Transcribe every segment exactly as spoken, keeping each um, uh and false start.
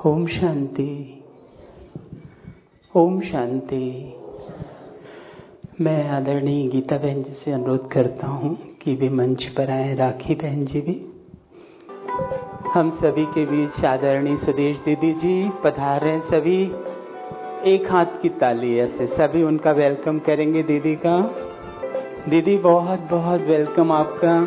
ओम शांति। ओम शांति। मैं आदरणीय गीता बहन जी से अनुरोध करता हूं कि वे मंच पर आए। राखी बहन जी भी। हम सभी के बीच आदरणीय सुदेश दीदी जी पधार रहे हैं। सभी एक हाथ की ताली ऐसे सभी उनका वेलकम करेंगे। दीदी का दीदी बहुत बहुत वेलकम, आपका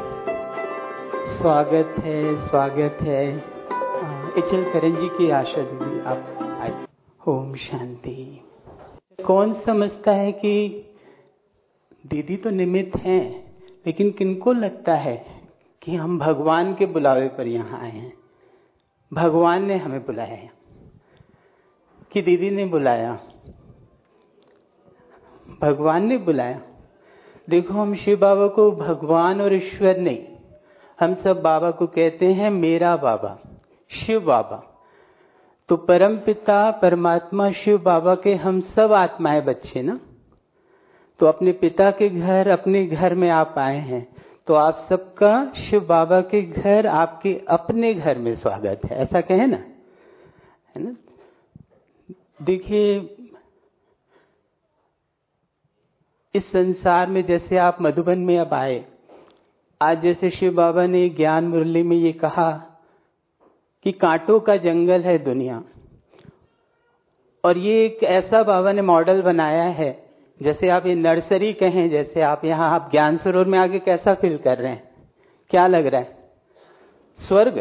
स्वागत है, स्वागत है। इचल करण जी की आशा दीदी आप आए। ओम शांति। कौन समझता है कि दीदी तो निमित्त हैं, लेकिन किनको लगता है कि हम भगवान के बुलावे पर यहाँ आए हैं? भगवान ने हमें बुलाया है कि दीदी ने बुलाया? भगवान ने बुलाया। देखो, हम शिव बाबा को भगवान और ईश्वर नहीं, हम सब बाबा को कहते हैं मेरा बाबा, शिव बाबा। तो परम पिता परमात्मा शिव बाबा के हम सब आत्माएं बच्चे ना। तो अपने पिता के घर, अपने घर में आप आए हैं, तो आप सबका शिव बाबा के घर, आपके अपने घर में स्वागत है, ऐसा कहें ना, है ना। देखिए, इस संसार में जैसे आप मधुबन में अब आए, आज जैसे शिव बाबा ने ज्ञान मुरली में ये कहा कि कांटों का जंगल है दुनिया, और ये एक ऐसा बाबा ने मॉडल बनाया है, जैसे आप ये नर्सरी कहें, जैसे आप यहाँ आप ज्ञान सरोवर में आके कैसा फील कर रहे हैं? क्या लग रहा है? स्वर्ग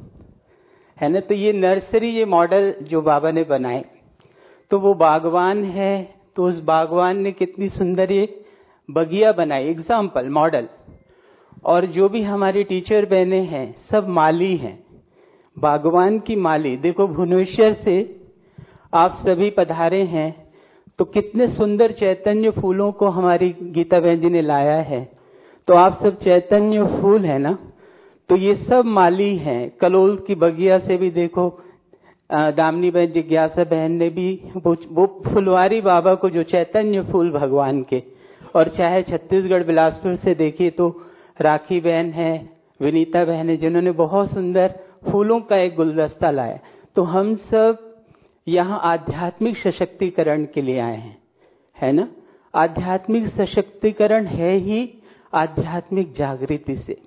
है ना। तो ये नर्सरी, ये मॉडल जो बाबा ने बनाए, तो वो बागवान है, तो उस बागवान ने कितनी सुंदर ये बगिया बनाई, एग्जाम्पल, मॉडल। और जो भी हमारी टीचर बहने हैं सब माली हैं, बागवान की माली। देखो, भुवनेश्वर से आप सभी पधारे हैं, तो कितने सुंदर चैतन्य फूलों को हमारी गीता बहन जी ने लाया है। तो आप सब चैतन्य फूल है ना। तो ये सब माली हैं। कलोल की बगिया से भी देखो, दामनी बहन, जिज्ञासा बहन ने भी वो, वो फुलवारी बाबा को, जो चैतन्य फूल भगवान के। और चाहे छत्तीसगढ़ बिलासपुर से देखिए तो राखी बहन है, विनीता बहन है, जिन्होंने बहुत सुंदर फूलों का एक गुलदस्ता लाया। तो हम सब यहाँ आध्यात्मिक सशक्तिकरण के लिए आए हैं, है ना। आध्यात्मिक सशक्तिकरण है ही आध्यात्मिक जागृति से,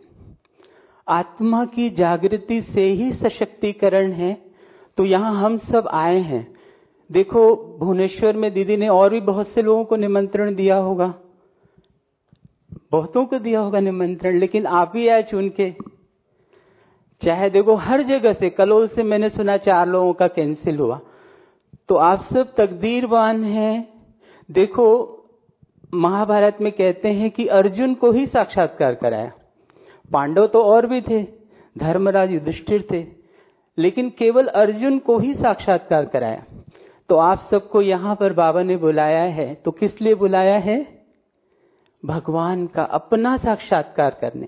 आत्मा की जागृति से ही सशक्तिकरण है। तो यहाँ हम सब आए हैं। देखो, भुवनेश्वर में दीदी ने और भी बहुत से लोगों को निमंत्रण दिया होगा, बहुतों को दिया होगा निमंत्रण, लेकिन आप ही आए चुन के। चाहे देखो हर जगह से, कलोल से मैंने सुना चार लोगों का कैंसिल हुआ। तो आप सब तकदीरवान हैं। देखो, महाभारत में कहते हैं कि अर्जुन को ही साक्षात्कार कराया। पांडव तो और भी थे, धर्मराज युधिष्ठिर थे, लेकिन केवल अर्जुन को ही साक्षात्कार कराया। तो आप सबको यहां पर बाबा ने बुलाया है। तो किस लिए बुलाया है? भगवान का अपना साक्षात्कार करने,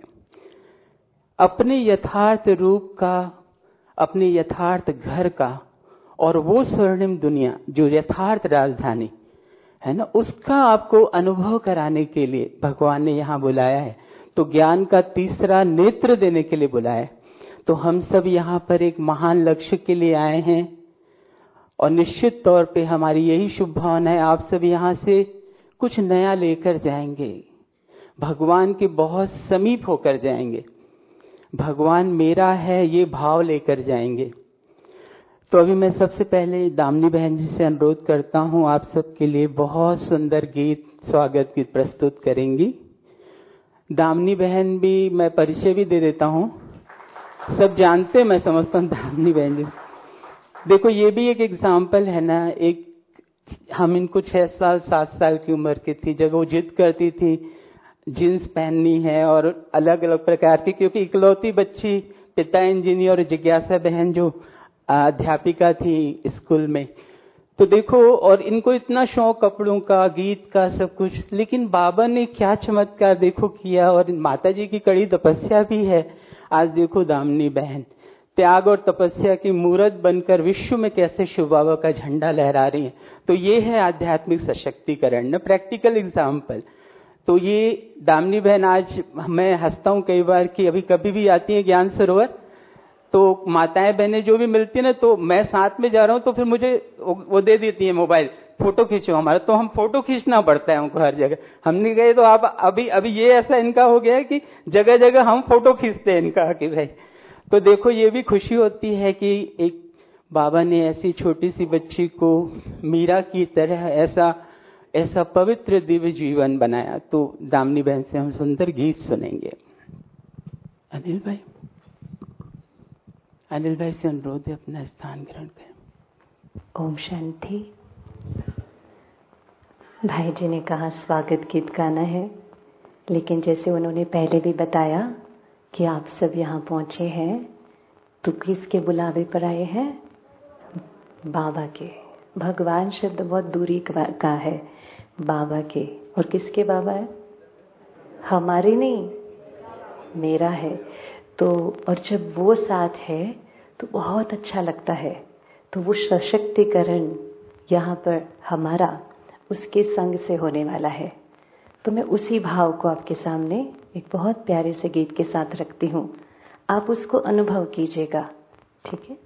अपने यथार्थ रूप का, अपने यथार्थ घर का, और वो स्वर्णिम दुनिया जो यथार्थ राजधानी है ना, उसका आपको अनुभव कराने के लिए भगवान ने यहां बुलाया है। तो ज्ञान का तीसरा नेत्र देने के लिए बुलाया है। तो हम सब यहां पर एक महान लक्ष्य के लिए आए हैं, और निश्चित तौर पे हमारी यही शुभ भावना है, आप सब यहां से कुछ नया लेकर जाएंगे, भगवान के बहुत समीप होकर जाएंगे, भगवान मेरा है ये भाव लेकर जाएंगे। तो अभी मैं सबसे पहले दामनी बहन जी से अनुरोध करता हूं, आप सबके लिए बहुत सुंदर गीत, स्वागत गीत प्रस्तुत करेंगी। दामनी बहन भी, मैं परिचय भी दे देता हूं, सब जानते, मैं समझता हूं दामनी बहन जी। देखो, ये भी एक एग्जाम्पल है ना। एक हम इनको छह साल सात साल की उम्र की थी जब वो जिद करती थी जींस पहननी है और अलग अलग प्रकार की, क्योंकि इकलौती बच्ची, पिता इंजीनियर और जिज्ञासा बहन जो अध्यापिका थी स्कूल में। तो देखो, और इनको इतना शौक कपड़ों का, गीत का, सब कुछ। लेकिन बाबा ने क्या चमत्कार देखो किया, और माता जी की कड़ी तपस्या भी है। आज देखो दामनी बहन त्याग और तपस्या की मूर्त बनकर विश्व में कैसे शिव बाबा का झंडा लहरा रही है। तो ये है आध्यात्मिक सशक्तिकरण ना, प्रैक्टिकल एग्जाम्पल। तो ये दामनी बहन, आज मैं हंसता हूं कई बार कि अभी कभी भी आती है ज्ञान सरोवर, तो माताएं बहनें जो भी मिलती है ना, तो मैं साथ में जा रहा हूँ तो फिर मुझे वो दे देती है मोबाइल, फोटो खींचो हमारा, तो हम फोटो खींचना पड़ता है हमको हर जगह। हम नहीं गए तो आप अभी अभी ये ऐसा इनका हो गया है कि जगह जगह हम फोटो खींचते हैं इनका कि भाई। तो देखो ये भी खुशी होती है कि एक बाबा ने ऐसी छोटी सी बच्ची को मीरा की तरह ऐसा ऐसा पवित्र दिव्य जीवन बनाया। तो दामिनी बहन से हम सुंदर गीत सुनेंगे। अनिल भाई, अनिल भाई से अनुरोध है अपना स्थान ग्रहण करें। ओम शांति। भाई जी ने कहा स्वागत गीत गाना है, लेकिन जैसे उन्होंने पहले भी बताया कि आप सब यहाँ पहुंचे हैं तो किसके बुलावे पर आए हैं? बाबा के। भगवान शब्द बहुत दूरी का है, बाबा के। और किसके बाबा है? हमारे नहीं, मेरा है। तो और जब वो साथ है तो बहुत अच्छा लगता है। तो वो सशक्तिकरण यहाँ पर हमारा उसके संग से होने वाला है। तो मैं उसी भाव को आपके सामने एक बहुत प्यारे से गीत के साथ रखती हूँ, आप उसको अनुभव कीजिएगा, ठीक है?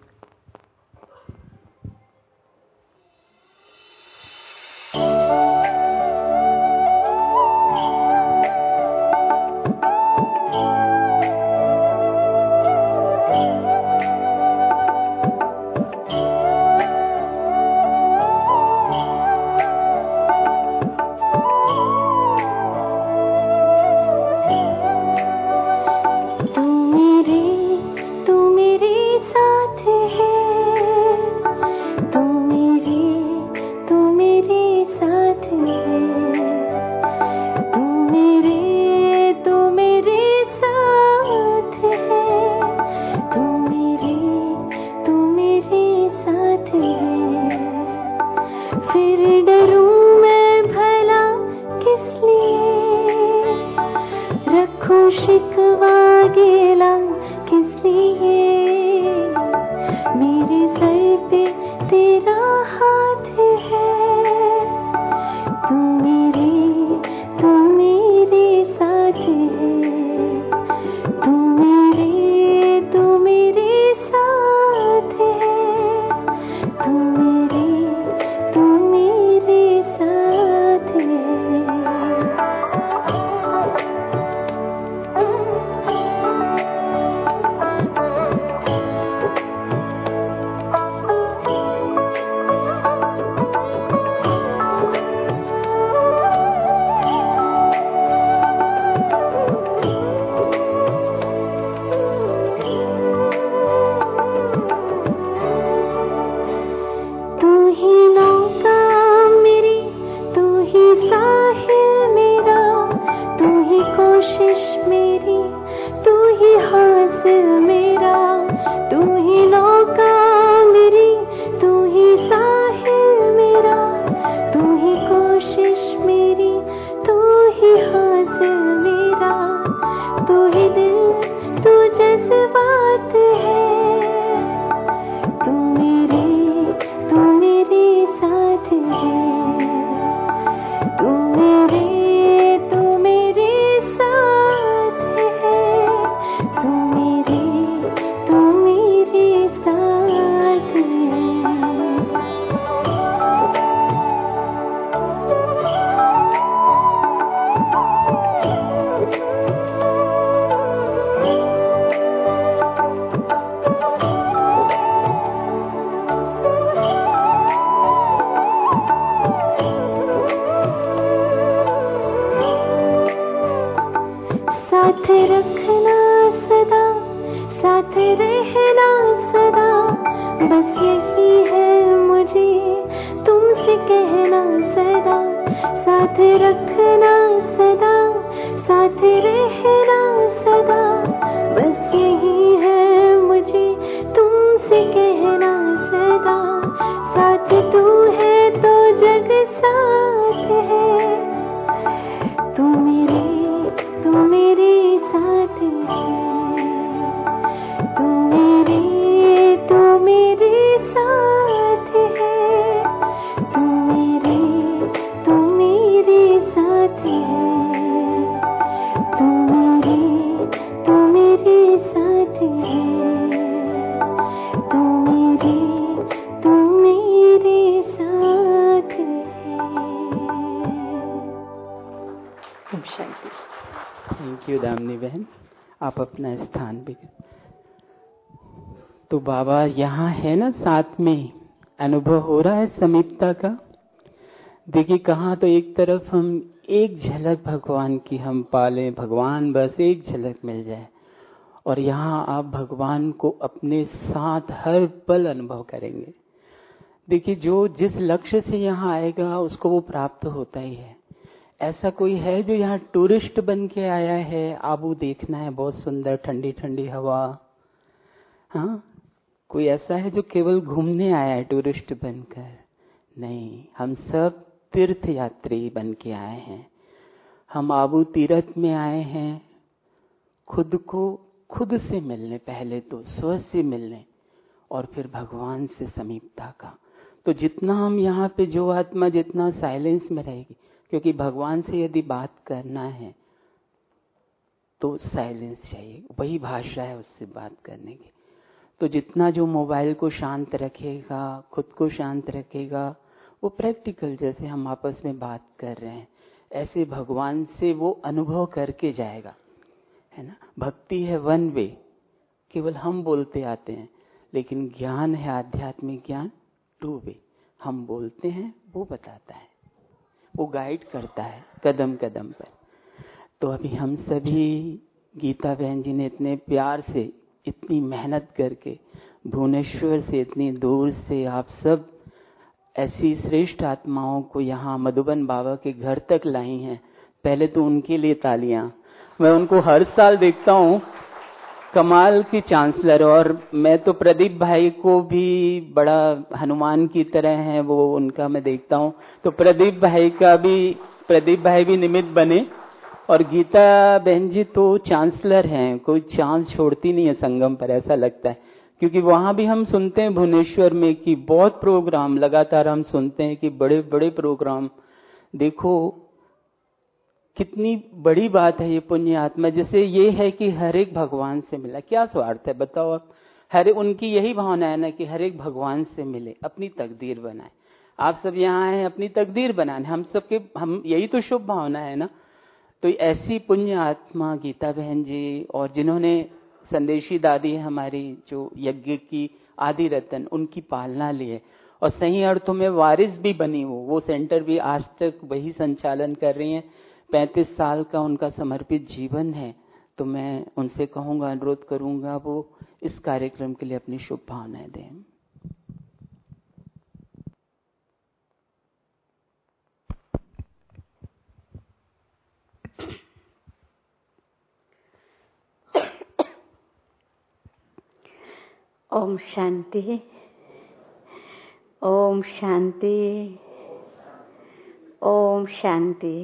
थैंक यू दामिनी बहन, आप अपना स्थान भी। तो बाबा यहाँ है ना, साथ में अनुभव हो रहा है समीपता का। देखिए कहाँ तो एक तरफ हम एक झलक भगवान की हम पालें, भगवान बस एक झलक मिल जाए, और यहाँ आप भगवान को अपने साथ हर पल अनुभव करेंगे। देखिए जो जिस लक्ष्य से यहाँ आएगा उसको वो प्राप्त होता ही है। ऐसा कोई है जो यहाँ टूरिस्ट बन के आया है, आबू देखना है, बहुत सुंदर ठंडी ठंडी हवा, हाँ, कोई ऐसा है जो केवल घूमने आया है टूरिस्ट बनकर? नहीं, हम सब तीर्थ यात्री बन के आए हैं। हम आबू तीर्थ में आए हैं खुद को खुद से मिलने, पहले तो स्व से मिलने और फिर भगवान से समीपता का। तो जितना हम यहाँ पे, जो आत्मा जितना साइलेंस में रहेगी, क्योंकि भगवान से यदि बात करना है तो साइलेंस चाहिए, वही भाषा है उससे बात करने की। तो जितना जो मोबाइल को शांत रखेगा, खुद को शांत रखेगा, वो प्रैक्टिकल जैसे हम आपस में बात कर रहे हैं ऐसे भगवान से वो अनुभव करके जाएगा, है ना। भक्ति है वन वे, केवल हम बोलते आते हैं, लेकिन ज्ञान है आध्यात्मिक ज्ञान टू वे। हम बोलते हैं, वो बताता है, वो गाइड करता है कदम कदम पर। तो अभी हम सभी, गीता बहन जी ने इतने प्यार से, इतनी मेहनत करके भुवनेश्वर से इतनी दूर से आप सब ऐसी श्रेष्ठ आत्माओं को यहाँ मधुबन बाबा के घर तक लाई हैं। पहले तो उनके लिए तालियां। मैं उनको हर साल देखता हूँ, कमाल की चांसलर। और मैं तो प्रदीप भाई को भी बड़ा हनुमान की तरह है वो, उनका मैं देखता हूँ। तो प्रदीप भाई का भी, प्रदीप भाई भी निमित्त बने। और गीता बहन जी तो चांसलर हैं, कोई चांस छोड़ती नहीं है संगम पर, ऐसा लगता है। क्योंकि वहां भी हम सुनते हैं भुवनेश्वर में कि बहुत प्रोग्राम लगातार हम सुनते हैं कि बड़े बड़े प्रोग्राम। देखो कितनी बड़ी बात है ये पुण्य आत्मा। जैसे ये है कि हर एक भगवान से मिला, क्या स्वार्थ है बताओ आप। हर उनकी यही भावना है ना कि हर एक भगवान से मिले, अपनी तकदीर बनाए। आप सब यहाँ हैं अपनी तकदीर बनाने, हम सबके, हम यही तो शुभ भावना है ना। तो ऐसी पुण्य आत्मा गीता बहन जी, और जिन्होंने संदेशी दादी हमारी जो यज्ञ की आदि रतन, उनकी पालना ली है और सही अर्थों में वारिस भी बनी हो। वो सेंटर भी आज तक वही संचालन कर रही हैं। पैंतीस साल का उनका समर्पित जीवन है। तो मैं उनसे कहूंगा, अनुरोध करूंगा वो इस कार्यक्रम के लिए अपनी शुभ भावनाएं दें। ओम शांति, ओम शांति, ओम शांति।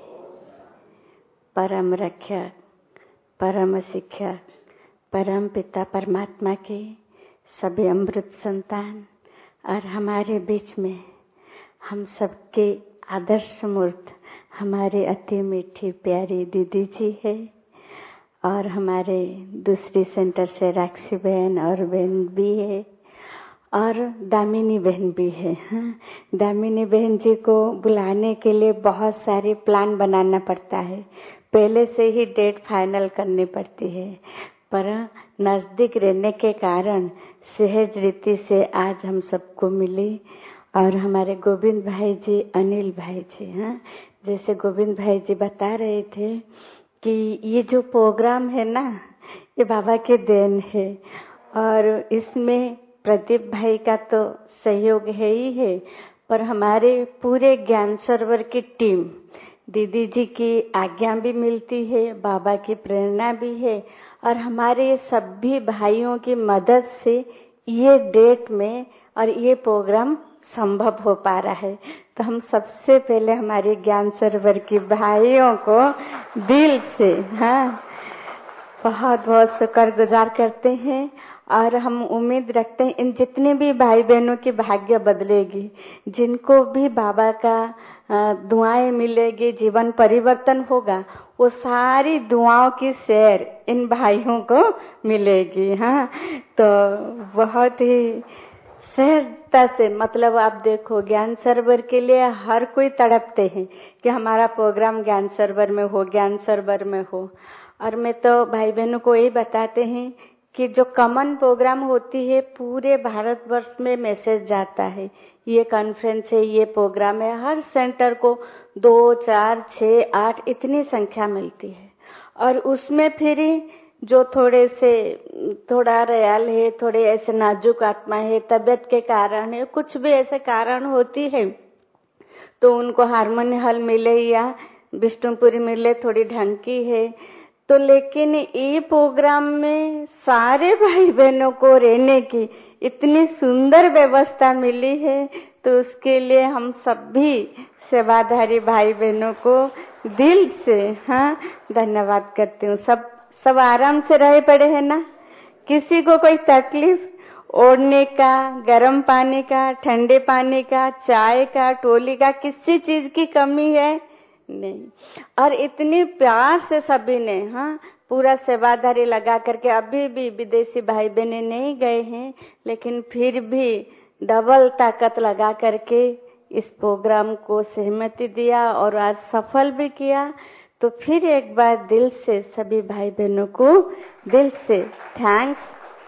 परम रक्षक, परम शिक्षक, परम पिता परमात्मा के सभी अमृत संतान और हमारे बीच में हम सबके आदर्श मूर्त हमारे अति मीठी प्यारी दीदी जी है, और हमारे दूसरी सेंटर से राक्षी बहन और बहन भी है, और दामिनी बहन भी है। हाँ, दामिनी बहन जी को बुलाने के लिए बहुत सारे प्लान बनाना पड़ता है, पहले से ही डेट फाइनल करनी पड़ती है, पर नजदीक रहने के कारण सहज रीति से आज हम सबको मिली। और हमारे गोविंद भाई जी, अनिल भाई जी, हाँ, जैसे गोविंद भाई जी बता रहे थे कि ये जो प्रोग्राम है ना, ये बाबा के देन है, और इसमें प्रदीप भाई का तो सहयोग है ही है, पर हमारे पूरे ज्ञान सरोवर की टीम, दीदी जी की आज्ञा भी मिलती है, बाबा की प्रेरणा भी है, और हमारे सभी भाइयों की मदद से ये डेट में और ये प्रोग्राम संभव हो पा रहा है। तो हम सबसे पहले हमारे ज्ञान सरोवर की भाइयों को दिल से, हाँ, बहुत बहुत शुक्रगुजार करते हैं। और हम उम्मीद रखते हैं इन जितने भी भाई बहनों की भाग्य बदलेगी, जिनको भी बाबा का दुआएं मिलेगी, जीवन परिवर्तन होगा, वो सारी दुआओं की शेयर इन भाइयों को मिलेगी। हाँ, तो बहुत ही सहजता से, मतलब आप देखो ज्ञान सरोवर के लिए हर कोई तड़पते हैं कि हमारा प्रोग्राम ज्ञान सरोवर में हो, ज्ञान सरोवर में हो। और मैं तो भाई बहनों को यही बताते हैं कि जो कॉमन प्रोग्राम होती है पूरे भारतवर्ष में मैसेज जाता है, ये कॉन्फ्रेंस है, ये प्रोग्राम है। हर सेंटर को दो चार छः आठ इतनी संख्या मिलती है। और उसमें फिर जो थोड़े से थोड़ा रयाल है, थोड़े ऐसे नाजुक आत्मा है, तबीयत के कारण है, कुछ भी ऐसे कारण होती है, तो उनको हारमोनी हॉल मिले या विष्णुपुरी मिले, थोड़ी ढंग की है तो। लेकिन ये प्रोग्राम में सारे भाई बहनों को रहने की इतनी सुंदर व्यवस्था मिली है, तो उसके लिए हम सभी सेवाधारी भाई बहनों को दिल से हाँ धन्यवाद करती हूँ। सब सब आराम से रहे पड़े हैं ना, किसी को कोई तकलीफ, ओढ़ने का, गर्म पानी का, ठंडे पानी का, चाय का, टोली का, किसी चीज की कमी है नहीं। और इतनी प्यार से सभी ने हाँ पूरा सेवाधारी लगा करके, अभी भी विदेशी भाई बहने नहीं गए हैं, लेकिन फिर भी डबल ताकत लगा करके इस प्रोग्राम को सहमति दिया और आज सफल भी किया। तो फिर एक बार दिल से सभी भाई बहनों को दिल से थैंक्स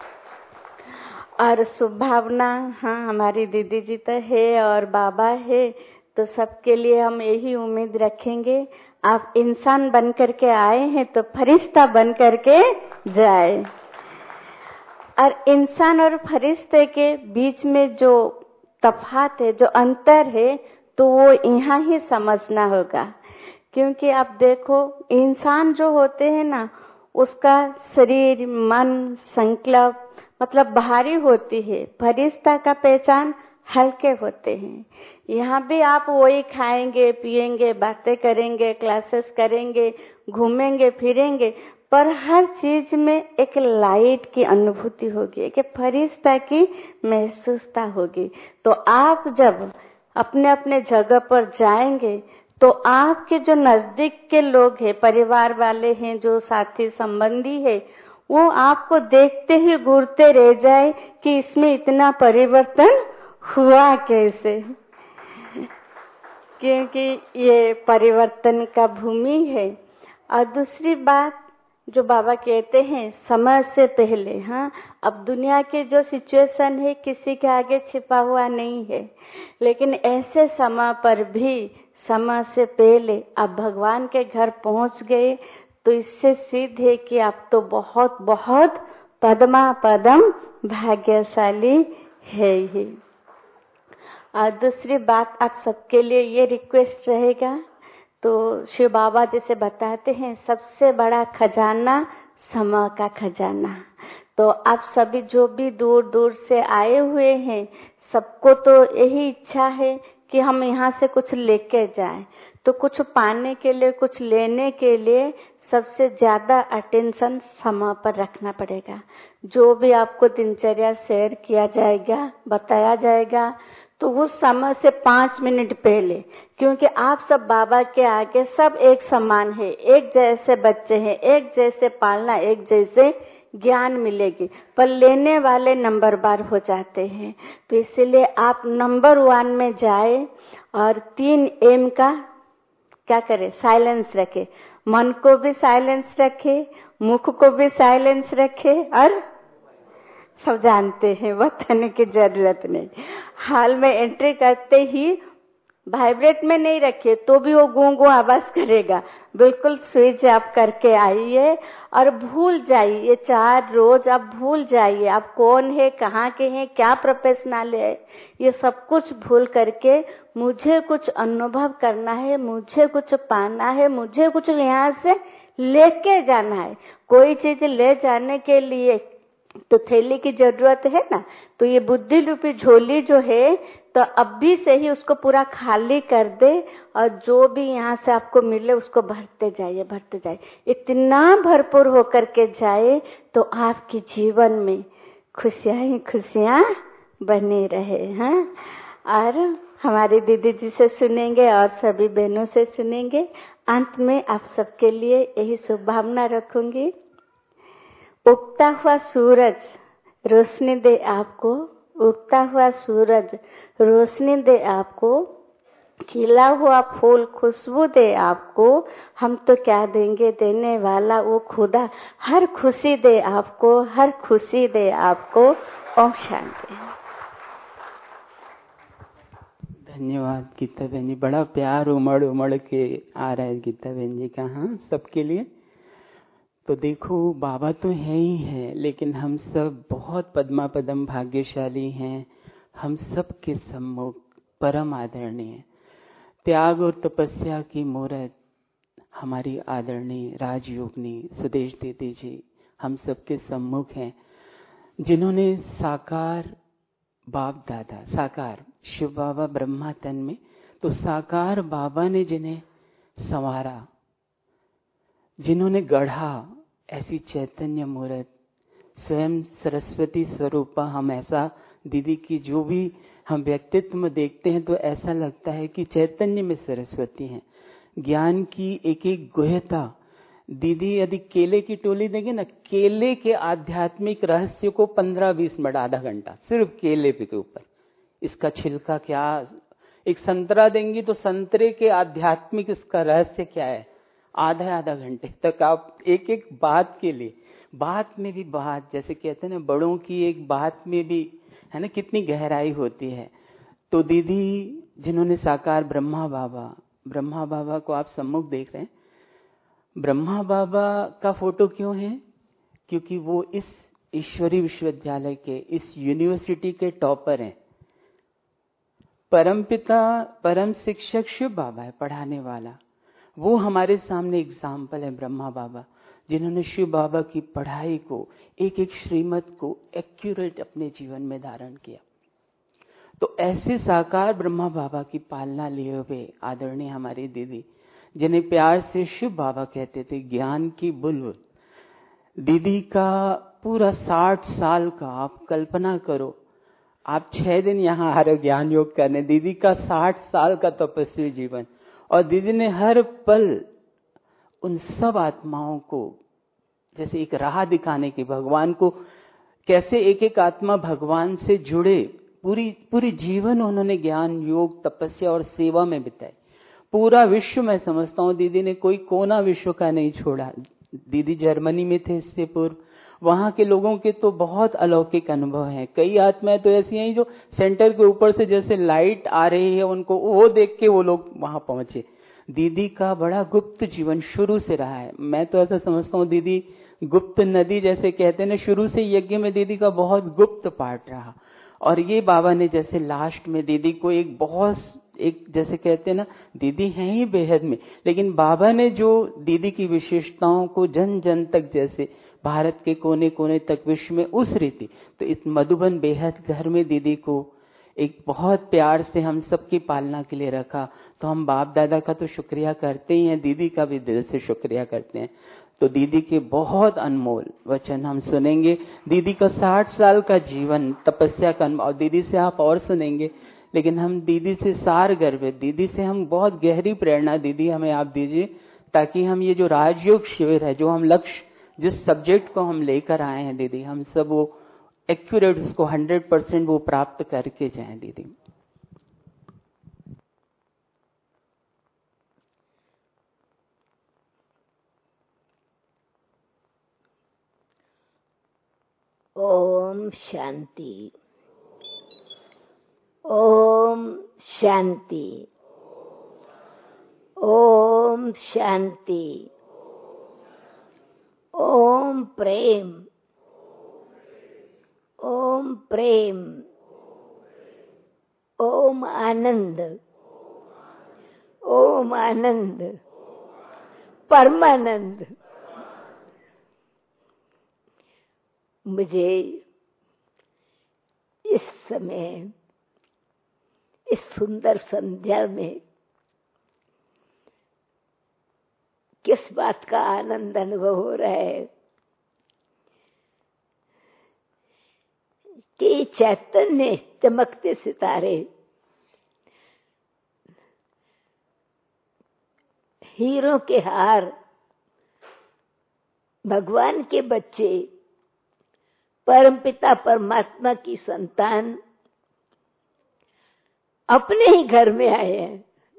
और शुभ भावना। हाँ हमारी दीदी जी तो है और बाबा है, तो सबके लिए हम यही उम्मीद रखेंगे, आप इंसान बन करके आए हैं तो फरिश्ता बन करके जाए। और इंसान और फरिश्ते के बीच में जो तफात है, जो अंतर है, तो वो यहाँ ही समझना होगा। क्योंकि आप देखो इंसान जो होते हैं ना, उसका शरीर, मन, संकल्प मतलब भारी होती है। फरिश्ता का पहचान हल्के होते हैं। यहाँ भी आप वही खाएंगे, पिएंगे, बातें करेंगे, क्लासेस करेंगे, घूमेंगे फिरेंगे, पर हर चीज में एक लाइट की अनुभूति होगी, एक फरिश्ता की महसूसता होगी। तो आप जब अपने अपने जगह पर जाएंगे तो आपके जो नजदीक के लोग हैं, परिवार वाले हैं, जो साथी संबंधी है, वो आपको देखते ही घूरते रह जाए कि इसमें इतना परिवर्तन हुआ कैसे। क्योंकि ये परिवर्तन का भूमि है। और दूसरी बात जो बाबा कहते हैं, समय से पहले, हाँ अब दुनिया के जो सिचुएशन है किसी के आगे छिपा हुआ नहीं है, लेकिन ऐसे समय पर भी समय से पहले आप भगवान के घर पहुंच गए, तो इससे सिद्ध है कि आप तो बहुत बहुत पद्मा पदम भाग्यशाली है ही। और दूसरी बात आप सबके लिए ये रिक्वेस्ट रहेगा, तो शिव बाबा जैसे बताते हैं सबसे बड़ा खजाना समय का खजाना। तो आप सभी जो भी दूर दूर से आए हुए हैं, सबको तो यही इच्छा है कि हम यहाँ से कुछ लेके जाएं। तो कुछ पाने के लिए, कुछ लेने के लिए सबसे ज्यादा अटेंशन समय पर रखना पड़ेगा। जो भी आपको दिनचर्या शेयर किया जाएगा, बताया जाएगा, तो उस समय से पांच मिनट पहले, क्योंकि आप सब बाबा के आगे सब एक समान है, एक जैसे बच्चे हैं, एक जैसे पालना, एक जैसे ज्ञान मिलेगी, पर लेने वाले नंबर बार हो जाते हैं। तो इसलिए आप नंबर वन में जाए और तीन एम का क्या करें, साइलेंस रखे, मन को भी साइलेंस रखे, मुख को भी साइलेंस रखे, और सब जानते हैं बताने की जरूरत नहीं। हाल में एंट्री करते ही वाइब्रेट में नहीं रखिए, तो भी वो गूं गूं आवाज करेगा। बिल्कुल स्विच आप करके आइए और भूल जाइए, ये चार रोज आप भूल जाइए आप कौन है, कहाँ के हैं, क्या प्रोफेशनल है, ये सब कुछ भूल करके मुझे कुछ अनुभव करना है, मुझे कुछ पाना है, मुझे कुछ यहाँ से लेके जाना है। कोई चीज ले जाने के लिए तो थैली की जरूरत है ना, तो ये बुद्धि रूपी झोली जो है, तो अभी से ही उसको पूरा खाली कर दे और जो भी यहाँ से आपको मिले उसको भरते जाइए, भरते जाइए, इतना भरपूर होकर के जाए तो आपके जीवन में खुशियां ही खुशियां बनी रहे। हाँ, और हमारी दीदी जी से सुनेंगे और सभी बहनों से सुनेंगे। अंत में आप सबके लिए यही शुभकामना रखूंगी। उगता हुआ सूरज रोशनी दे आपको, उगता हुआ सूरज रोशनी दे आपको, खिला हुआ फूल खुशबू दे आपको, हम तो क्या देंगे, देने वाला वो खुदा हर खुशी दे आपको, हर खुशी दे आपको। ओम शांति। धन्यवाद गीता बहन जी, बड़ा प्यार उमड़ उमड़ के आ रहा है गीता बहन जी का, हाँ सबके लिए। तो देखो बाबा तो है ही है, लेकिन हम सब बहुत पद्मा पदम भाग्यशाली हैं। हम सब के सम्मुख परम आदरणीय त्याग और तपस्या की मूर्त हमारी आदरणीय राजयोगिनी सुदेश दीदी जी हम सब के सम्मुख हैं, जिन्होंने साकार बाप दादा, साकार शिव बाबा ब्रह्मा तन में, तो साकार बाबा ने जिन्हें संवारा, जिन्होंने गढ़ा ऐसी चैतन्य मूर्त, स्वयं सरस्वती स्वरूपा। हम ऐसा दीदी की जो भी हम व्यक्तित्व में देखते हैं तो ऐसा लगता है कि चैतन्य में सरस्वती हैं। ज्ञान की एक एक गुह्यता। दीदी यदि केले की टोली देंगे ना, केले के आध्यात्मिक रहस्य को पंद्रह बीस मिनट आधा घंटा सिर्फ केले पे के ऊपर, इसका छिलका क्या, एक संतरा देंगी तो संतरे के आध्यात्मिक इसका रहस्य क्या है, आधा आधा घंटे तक आप एक एक बात के लिए, बात में भी बात, जैसे कहते हैं ना बड़ों की एक बात में भी है ना कितनी गहराई होती है। तो दीदी जिन्होंने साकार ब्रह्मा बाबा, ब्रह्मा बाबा को आप सम्मुख देख रहे हैं। ब्रह्मा बाबा का फोटो क्यों है? क्योंकि वो इस ईश्वरी विश्वविद्यालय के, इस यूनिवर्सिटी के टॉपर हैं। परमपिता परम शिक्षक शिव बाबा है पढ़ाने वाला, वो हमारे सामने एग्जाम्पल है ब्रह्मा बाबा, जिन्होंने शिव बाबा की पढ़ाई को, एक एक श्रीमत को एक्यूरेट अपने जीवन में धारण किया। तो ऐसे साकार ब्रह्मा बाबा की पालना लिए हुए आदरणीय हमारी दीदी, जिन्हें प्यार से शिव बाबा कहते थे, ज्ञान की बुलबुल। दीदी का पूरा साठ साल का, आप कल्पना करो, आप छह दिन यहाँ आ रहे हो ज्ञान योग करने, दीदी का साठ साल का तपस्वी जीवन। और दीदी ने हर पल उन सब आत्माओं को जैसे एक राह दिखाने की, भगवान को कैसे एक एक आत्मा भगवान से जुड़े, पूरी पूरी जीवन उन्होंने ज्ञान योग तपस्या और सेवा में बिताई। पूरा विश्व मैं समझता हूँ दीदी ने कोई कोना विश्व का नहीं छोड़ा। दीदी जर्मनी में थे इससे पूर्व, वहां के लोगों के तो बहुत अलौकिक अनुभव हैं। कई आत्माएं तो ऐसी हैं जो सेंटर के ऊपर से जैसे लाइट आ रही है उनको, वो देख के वो लोग वहां पहुंचे। दीदी का बड़ा गुप्त जीवन शुरू से रहा है। मैं तो ऐसा समझता हूँ दीदी गुप्त नदी जैसे कहते हैं ना, शुरू से यज्ञ में दीदी का बहुत गुप्त पार्ट रहा। और ये बाबा ने जैसे लास्ट में दीदी को एक बहुत एक जैसे कहते हैं ना, दीदी हैं ही बेहद में, लेकिन बाबा ने जो दीदी की विशेषताओं को जन जन तक, जैसे भारत के कोने कोने तक, विश्व में उस रीति, तो इस मधुबन बेहद घर में दीदी को एक बहुत प्यार से हम सबकी पालना के लिए रखा। तो हम बाप दादा का तो शुक्रिया करते ही हैं, दीदी का भी दिल से शुक्रिया करते हैं। तो दीदी के बहुत अनमोल वचन हम सुनेंगे। दीदी का साठ साल का जीवन तपस्या का, और दीदी से आप और सुनेंगे, लेकिन हम दीदी से सार गर्भित, दीदी से हम बहुत गहरी प्रेरणा दीदी हमें आप दीजिए, ताकि हम ये जो राजयोग शिविर है, जो हम लक्ष्य, जिस सब्जेक्ट को हम लेकर आए हैं दीदी, हम सब वो एक्यूरेट उसको हंड्रेड परसेंट वो प्राप्त करके जाएं दीदी। ओम शांति, ओम शांति, ओम शांति, ओम प्रेम, ओम प्रेम, ओम आनंद, ओम आनंद, परमानंद। मुझे इस समय, इस सुंदर संध्या में किस बात का आनंद अनुभव हो रहा है कि चैतन्य चमकते सितारे, हीरों के हार, भगवान के बच्चे, परमपिता परमात्मा की संतान अपने ही घर में आए हैं।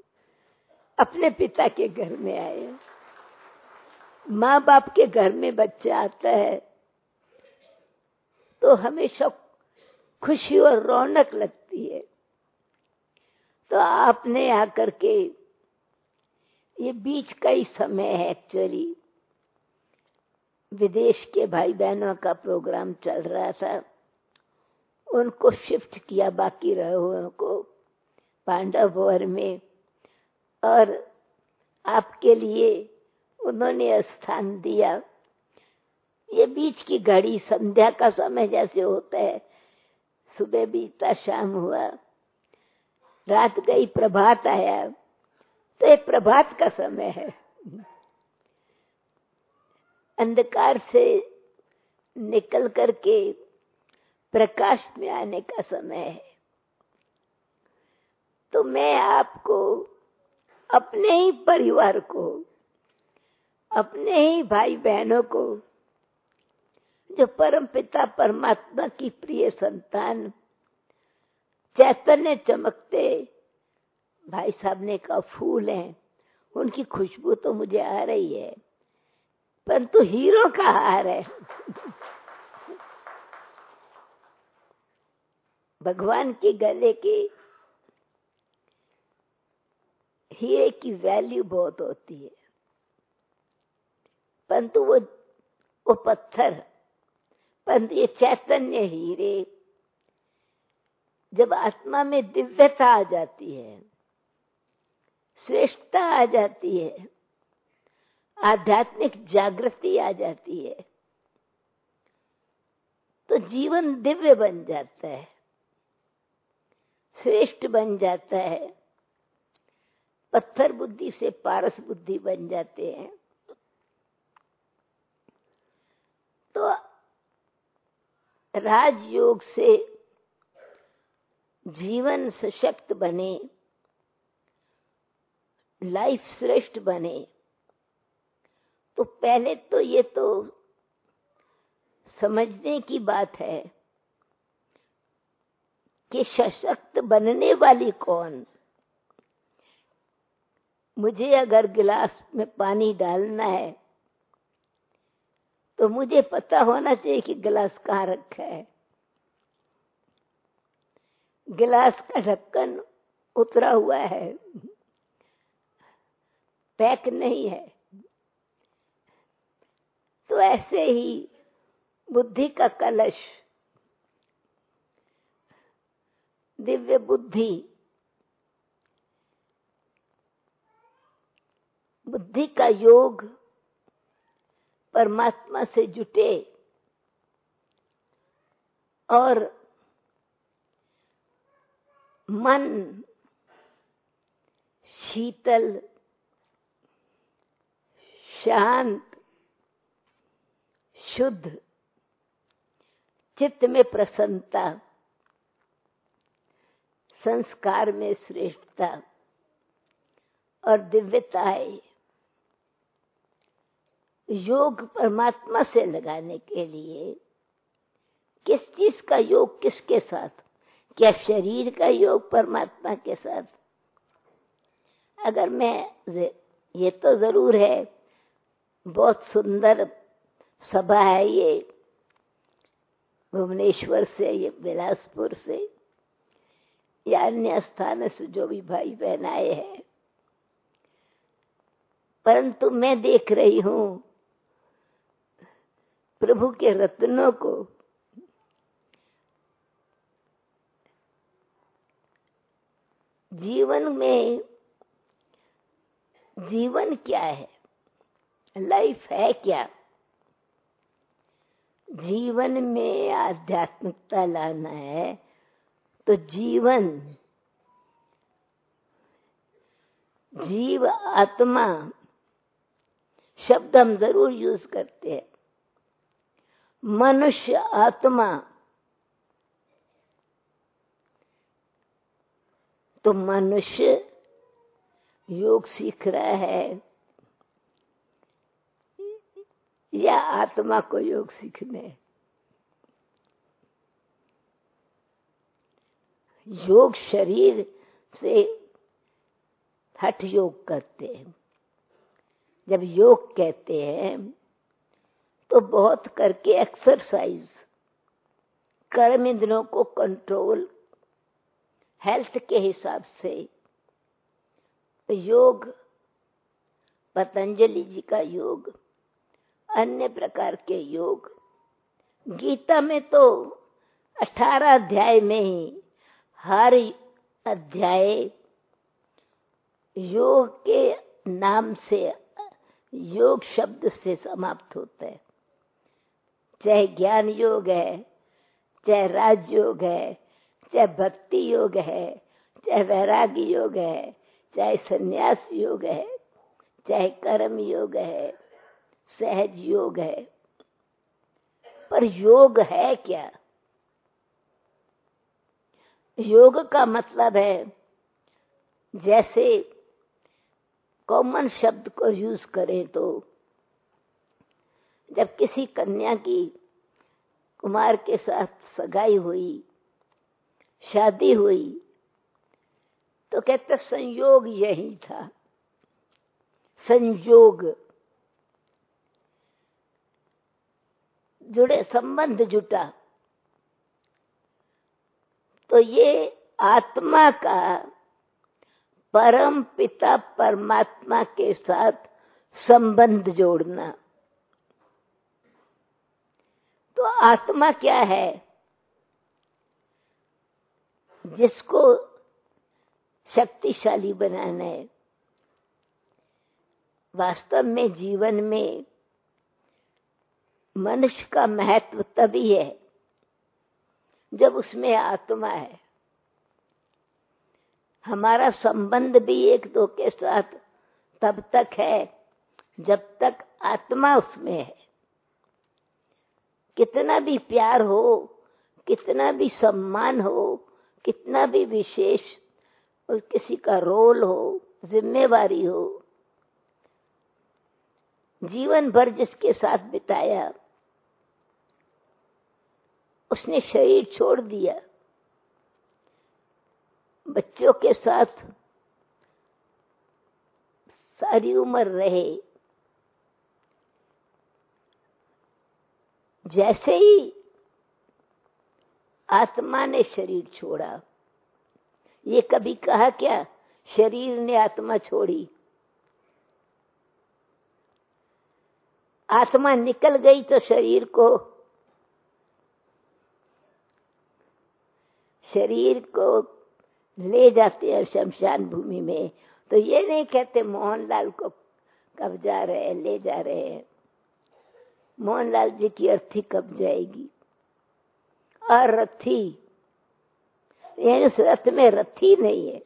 अपने पिता के घर में आए। माँ बाप के घर में बच्चा आता है तो हमेशा खुशी और रौनक लगती है। तो आपने आकर के, ये बीच का ही समय है एक्चुअली, विदेश के भाई बहनों का प्रोग्राम चल रहा था, उनको शिफ्ट किया बाकी रहे हुए को पांडव भवन में, और आपके लिए उन्होंने स्थान दिया। ये बीच की घड़ी संध्या का समय जैसे होता है, सुबह बीता शाम हुआ, रात गई प्रभात आया, तो एक प्रभात का समय है, अंधकार से निकल करके प्रकाश में आने का समय है। तो मैं आपको, अपने ही परिवार को, अपने ही भाई बहनों को, जो परम पिता परमात्मा की प्रिय संतान, चैतन्य चमकते भाई साहब ने कहा फूल हैं, उनकी खुशबू तो मुझे आ रही है, परंतु हीरो का हार है। भगवान के गले के हीरे की वैल्यू बहुत होती है, परंतु वो वो पत्थर, परंतु ये चैतन्य हीरे, जब आत्मा में दिव्यता आ जाती है, श्रेष्ठता आ जाती है, आध्यात्मिक जागृति आ जाती है, तो जीवन दिव्य बन जाता है, श्रेष्ठ बन जाता है, पत्थर बुद्धि से पारस बुद्धि बन जाते हैं। तो राजयोग से जीवन सशक्त बने, लाइफ श्रेष्ठ बने, तो पहले तो ये तो समझने की बात है कि सशक्त बनने वाली कौन। मुझे अगर गिलास में पानी डालना है तो मुझे पता होना चाहिए कि गिलास कहाँ रखा है। गिलास का ढक्कन उतरा हुआ है, पैक नहीं है। तो ऐसे ही बुद्धि का कलश, दिव्य बुद्धि, बुद्धि का योग परमात्मा से जुटे और मन शीतल, शांत, शुद्ध, चित्त में प्रसन्नता, संस्कार में श्रेष्ठता और दिव्यता है। योग परमात्मा से लगाने के लिए किस चीज का योग किसके साथ? क्या शरीर का योग परमात्मा के साथ? अगर मैं, ये तो जरूर है, बहुत सुंदर सभा है ये, भुवनेश्वर से, ये बिलासपुर से या अन्य स्थान से जो भी भाई बहन आए हैं, परंतु मैं देख रही हूं प्रभु के रत्नों को जीवन में। जीवन क्या है? लाइफ है क्या? जीवन में आध्यात्मिकता लाना है तो जीवन, जीव आत्मा शब्द हम जरूर यूज करते हैं। मनुष्य आत्मा, तो मनुष्य योग सीख रहा है या आत्मा को योग सीखने? योग शरीर से हठ योग करते हैं। जब योग कहते हैं तो बहुत करके एक्सरसाइज, कर्म इंद्रियों को कंट्रोल, हेल्थ के हिसाब से योग, पतंजलि जी का योग, अन्य प्रकार के योग, गीता में तो अठारह अध्याय में ही हर अध्याय योग के नाम से, योग शब्द से समाप्त होता है। चाहे ज्ञान योग है, चाहे राज योग है, चाहे भक्ति योग है, चाहे वैराग्य योग है, चाहे संन्यास योग है, चाहे कर्म योग है, सहज योग है। पर योग है क्या? योग का मतलब है, जैसे कॉमन शब्द को यूज करें तो जब किसी कन्या की कुमार के साथ सगाई हुई, शादी हुई, तो कहते संयोग यही था। संयोग जुड़े, संबंध जुटा। तो ये आत्मा का परम पिता परमात्मा के साथ संबंध जोड़ना। तो आत्मा क्या है? जिसको शक्तिशाली बनाना है। वास्तव में जीवन में मनुष्य का महत्व तभी है जब उसमें आत्मा है। हमारा संबंध भी एक दो के साथ तब तक है जब तक आत्मा उसमें है। कितना भी प्यार हो, कितना भी सम्मान हो, कितना भी विशेष और किसी का रोल हो, जिम्मेवारी हो, जीवन भर जिसके साथ बिताया, उसने शरीर छोड़ दिया, बच्चों के साथ सारी उम्र रहे, जैसे ही आत्मा ने शरीर छोड़ा, ये कभी कहा क्या शरीर ने आत्मा छोड़ी? आत्मा निकल गई तो शरीर को शरीर को ले जाते हैं शमशान भूमि में। तो ये नहीं कहते मोहनलाल को कब जा रहे हैं, ले जा रहे हैं। मोहनलाल जी की अर्थी कब जाएगी? अरथी, यानी उस रथ में रथी नहीं है।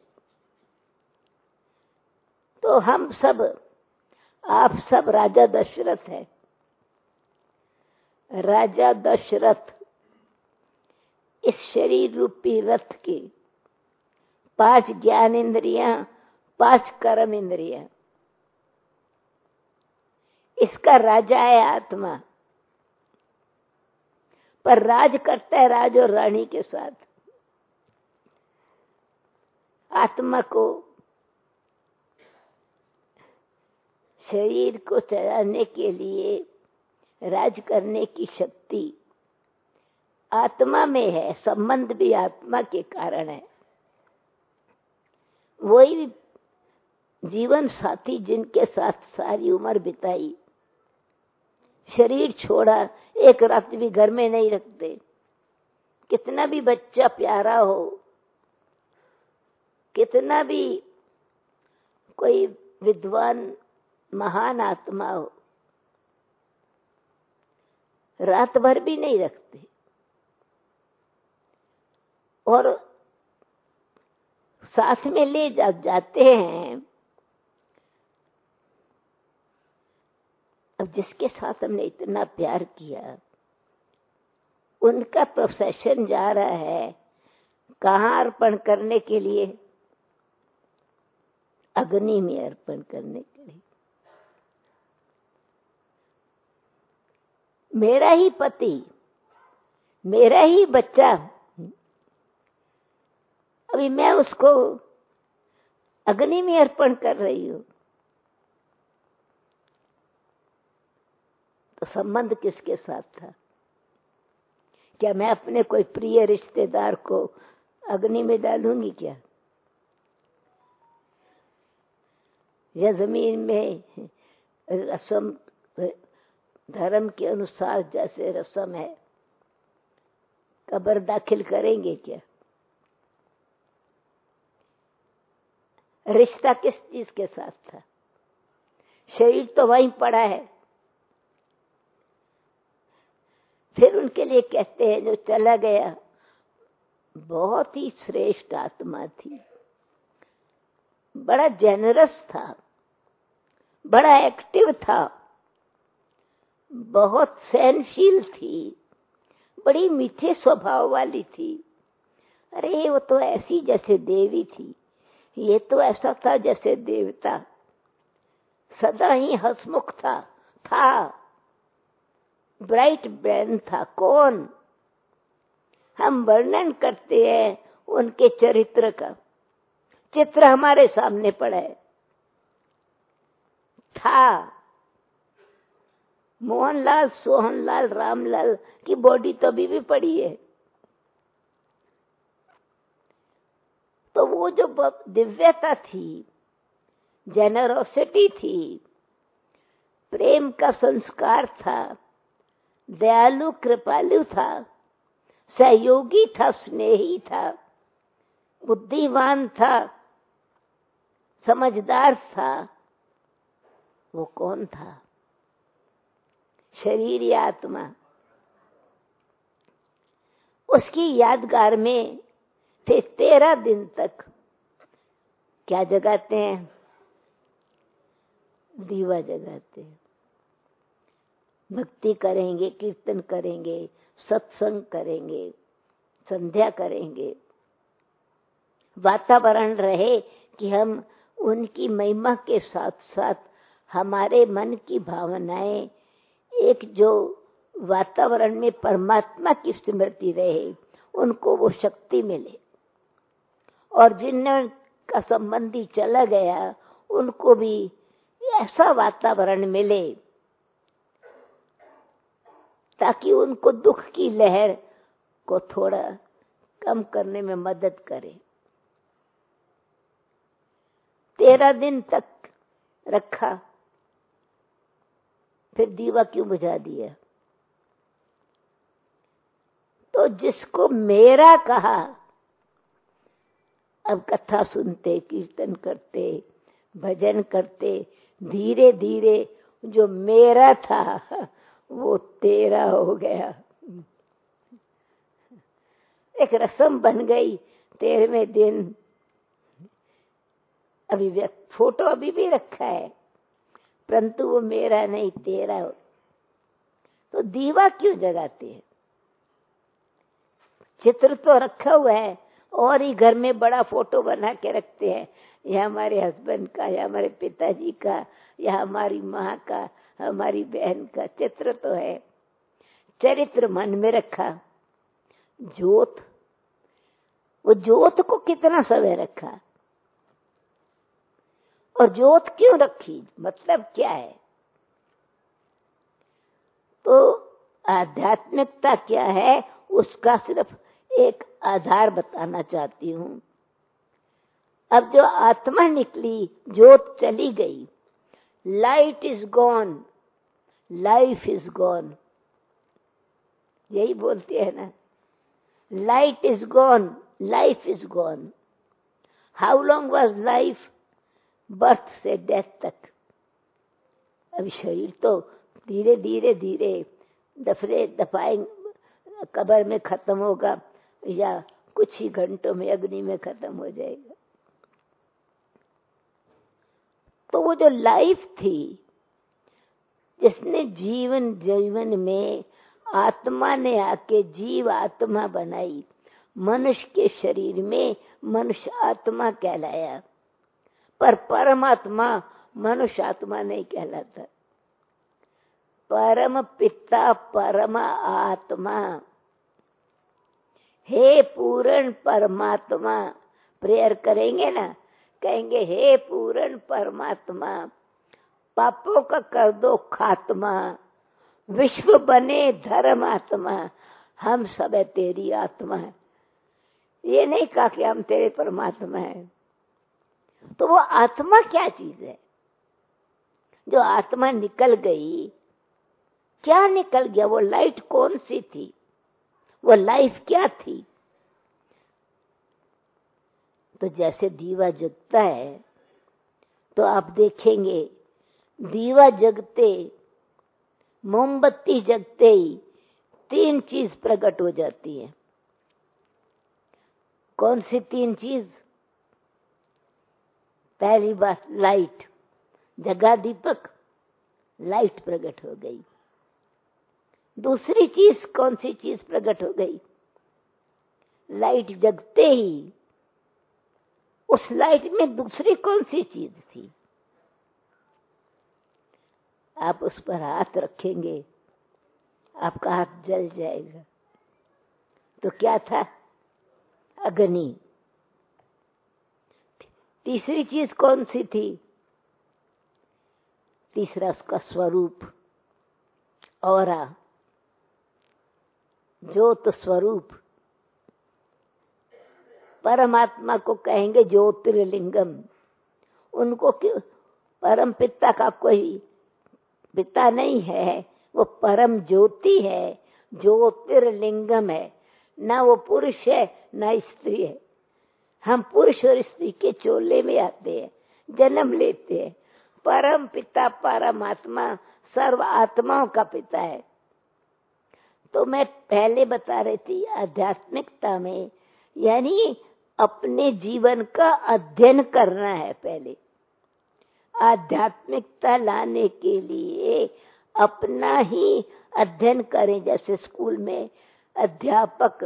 तो हम सब, आप सब राजा दशरथ है। राजा दशरथ इस शरीर रूपी रथ के पांच ज्ञान इंद्रियां, पांच कर्म इंद्रियां, इसका राजा है आत्मा। पर राज करता है राज और रानी के साथ। आत्मा को शरीर को चलाने के लिए राज करने की शक्ति आत्मा में है। संबंध भी आत्मा के कारण है। वही जीवन साथी जिनके साथ सारी उम्र बिताई, शरीर छोड़ा, एक रात भी घर में नहीं रखते। कितना भी बच्चा प्यारा हो, कितना भी कोई विद्वान महान आत्मा हो, रात भर भी नहीं रखते। और साथ में ले जा जाते हैं। अब जिसके साथ हमने इतना प्यार किया, उनका प्रोसेशन जा रहा है कहाँ अर्पण करने के लिए? अग्नि में अर्पण करने के लिए। मेरा ही पति, मेरा ही बच्चा, अभी मैं उसको अग्नि में अर्पण कर रही हूं, तो संबंध किसके साथ था? क्या मैं अपने कोई प्रिय रिश्तेदार को अग्नि में डालूंगी क्या? या जमीन में रस्म, धर्म के अनुसार जैसे रस्म है, कब्र दाखिल करेंगे क्या? रिश्ता किस चीज के साथ था? शरीर तो वहीं पड़ा है। फिर उनके लिए कहते हैं जो चला गया बहुत ही श्रेष्ठ आत्मा थी, बड़ा जेनरस था, बड़ा एक्टिव था, बहुत सहनशील थी, बड़ी मीठे स्वभाव वाली थी। अरे वो तो ऐसी जैसे देवी थी, ये तो ऐसा था जैसे देवता, सदा ही हंसमुख था था ब्राइट ब्रेन था। कौन? हम वर्णन करते हैं उनके चरित्र का, चित्र हमारे सामने पड़ा है। था मोहनलाल, सोहनलाल, रामलाल की बॉडी तो अभी भी पड़ी है। तो वो जो दिव्यता थी, जेनरोसिटी थी, प्रेम का संस्कार था, दयालु कृपालु था, सहयोगी था, स्नेही था, बुद्धिमान था, समझदार था, वो कौन था? शरीर या आत्मा? उसकी यादगार में फिर तेरह दिन तक क्या जगाते हैं? दीवा जगाते हैं। भक्ति करेंगे, कीर्तन करेंगे, सत्संग करेंगे, संध्या करेंगे। वातावरण रहे कि हम उनकी महिमा के साथ साथ हमारे मन की भावनाएं एक जो वातावरण में परमात्मा की स्मृति रहे, उनको वो शक्ति मिले। और जिनका संबंधी चला गया उनको भी ऐसा वातावरण मिले ताकि उनको दुख की लहर को थोड़ा कम करने में मदद करे। तेरह दिन तक रखा, फिर दीवा क्यों बुझा दिया? तो जिसको मेरा कहा, अब कथा सुनते, कीर्तन करते, भजन करते, धीरे धीरे जो मेरा था वो तेरा हो गया। एक रस्म बन गई। तेरहवें दिन अभी फोटो अभी भी रखा है, परंतु वो मेरा नहीं, तेरा हो। तो दीवा क्यों जगाते हैं? चित्र तो रखा हुआ है और ही घर में बड़ा फोटो बना के रखते हैं, या हमारे हस्बैंड का, या हमारे पिताजी का, या हमारी माँ का, हमारी बहन का चित्र तो है। चरित्र मन में रखा। ज्योत, वो ज्योत को कितना समय रखा और ज्योत क्यों रखी, मतलब क्या है? तो आध्यात्मिकता क्या है उसका सिर्फ एक आधार बताना चाहती हूं। अब जो आत्मा निकली, ज्योत चली गई, light is gone, life is gone, यही बोलते हैं ना, light is gone, life is gone. How long was life? Birth से डेथ तक। अभी शरीर तो धीरे धीरे धीरे दफरे दफाए कब्र में खत्म होगा, या कुछ ही घंटों में अग्नि में खत्म हो जाएगा। तो वो जो लाइफ थी, जिसने जीवन जीवन में आत्मा ने आके जीव आत्मा बनाई, मनुष्य के शरीर में मनुष्य आत्मा कहलाया, पर परमात्मा मनुष्य आत्मा नहीं कहलाता। परम पिता परम आत्मा, हे पूर्ण परमात्मा, प्रेयर करेंगे ना, कहेंगे हे पूर्ण परमात्मा, पापों का कर दो खात्मा, विश्व बने धर्म आत्मा, हम सब है तेरी आत्मा है। ये नहीं कहा कि हम तेरे परमात्मा है। तो वो आत्मा क्या चीज है? जो आत्मा निकल गई, क्या निकल गया? वो लाइट कौन सी थी? वो लाइफ क्या थी? तो जैसे दीवा जगता है तो आप देखेंगे दीवा जगते, मोमबत्ती जगते ही तीन चीज प्रकट हो जाती है। कौन सी तीन चीज? पहली बात लाइट, जगा दीपक, लाइट प्रकट हो गई। दूसरी चीज कौन सी चीज प्रकट हो गई? लाइट जगते ही उस लाइट में दूसरी कौन सी चीज थी? आप उस पर हाथ रखेंगे, आपका हाथ जल जाएगा। तो क्या था? अग्नि। तीसरी चीज कौन सी थी? तीसरा उसका स्वरूप, औरा, ज्योत स्वरूप। परमात्मा को कहेंगे ज्योतिर्लिंगम। उनको क्यों? परम पिता का कोई पिता नहीं है, वो परम ज्योति है, ज्योतिर्लिंगम है। ना वो पुरुष है ना स्त्री है। हम पुरुष और स्त्री के चोले में आते हैं, जन्म लेते हैं। परम पिता परमात्मा सर्व आत्माओं का पिता है। तो मैं पहले बता रही थी आध्यात्मिकता में, यानी अपने जीवन का अध्ययन करना है। पहले आध्यात्मिकता लाने के लिए अपना ही अध्ययन करें। जैसे स्कूल में अध्यापक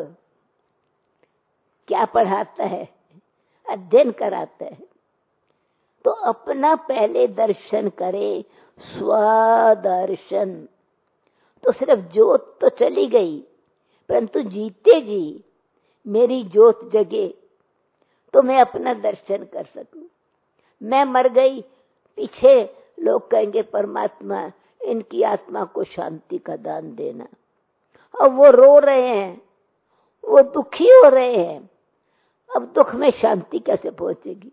क्या पढ़ाता है? अध्ययन कराता है। तो अपना पहले दर्शन करें, स्वदर्शन। तो सिर्फ ज्योत तो चली गई, परंतु जीते जी मेरी ज्योत जगे तो मैं अपना दर्शन कर सकूं। मैं मर गई, पीछे लोग कहेंगे परमात्मा इनकी आत्मा को शांति का दान देना। अब वो रो रहे हैं, वो दुखी हो रहे हैं, अब दुख में शांति कैसे पहुंचेगी?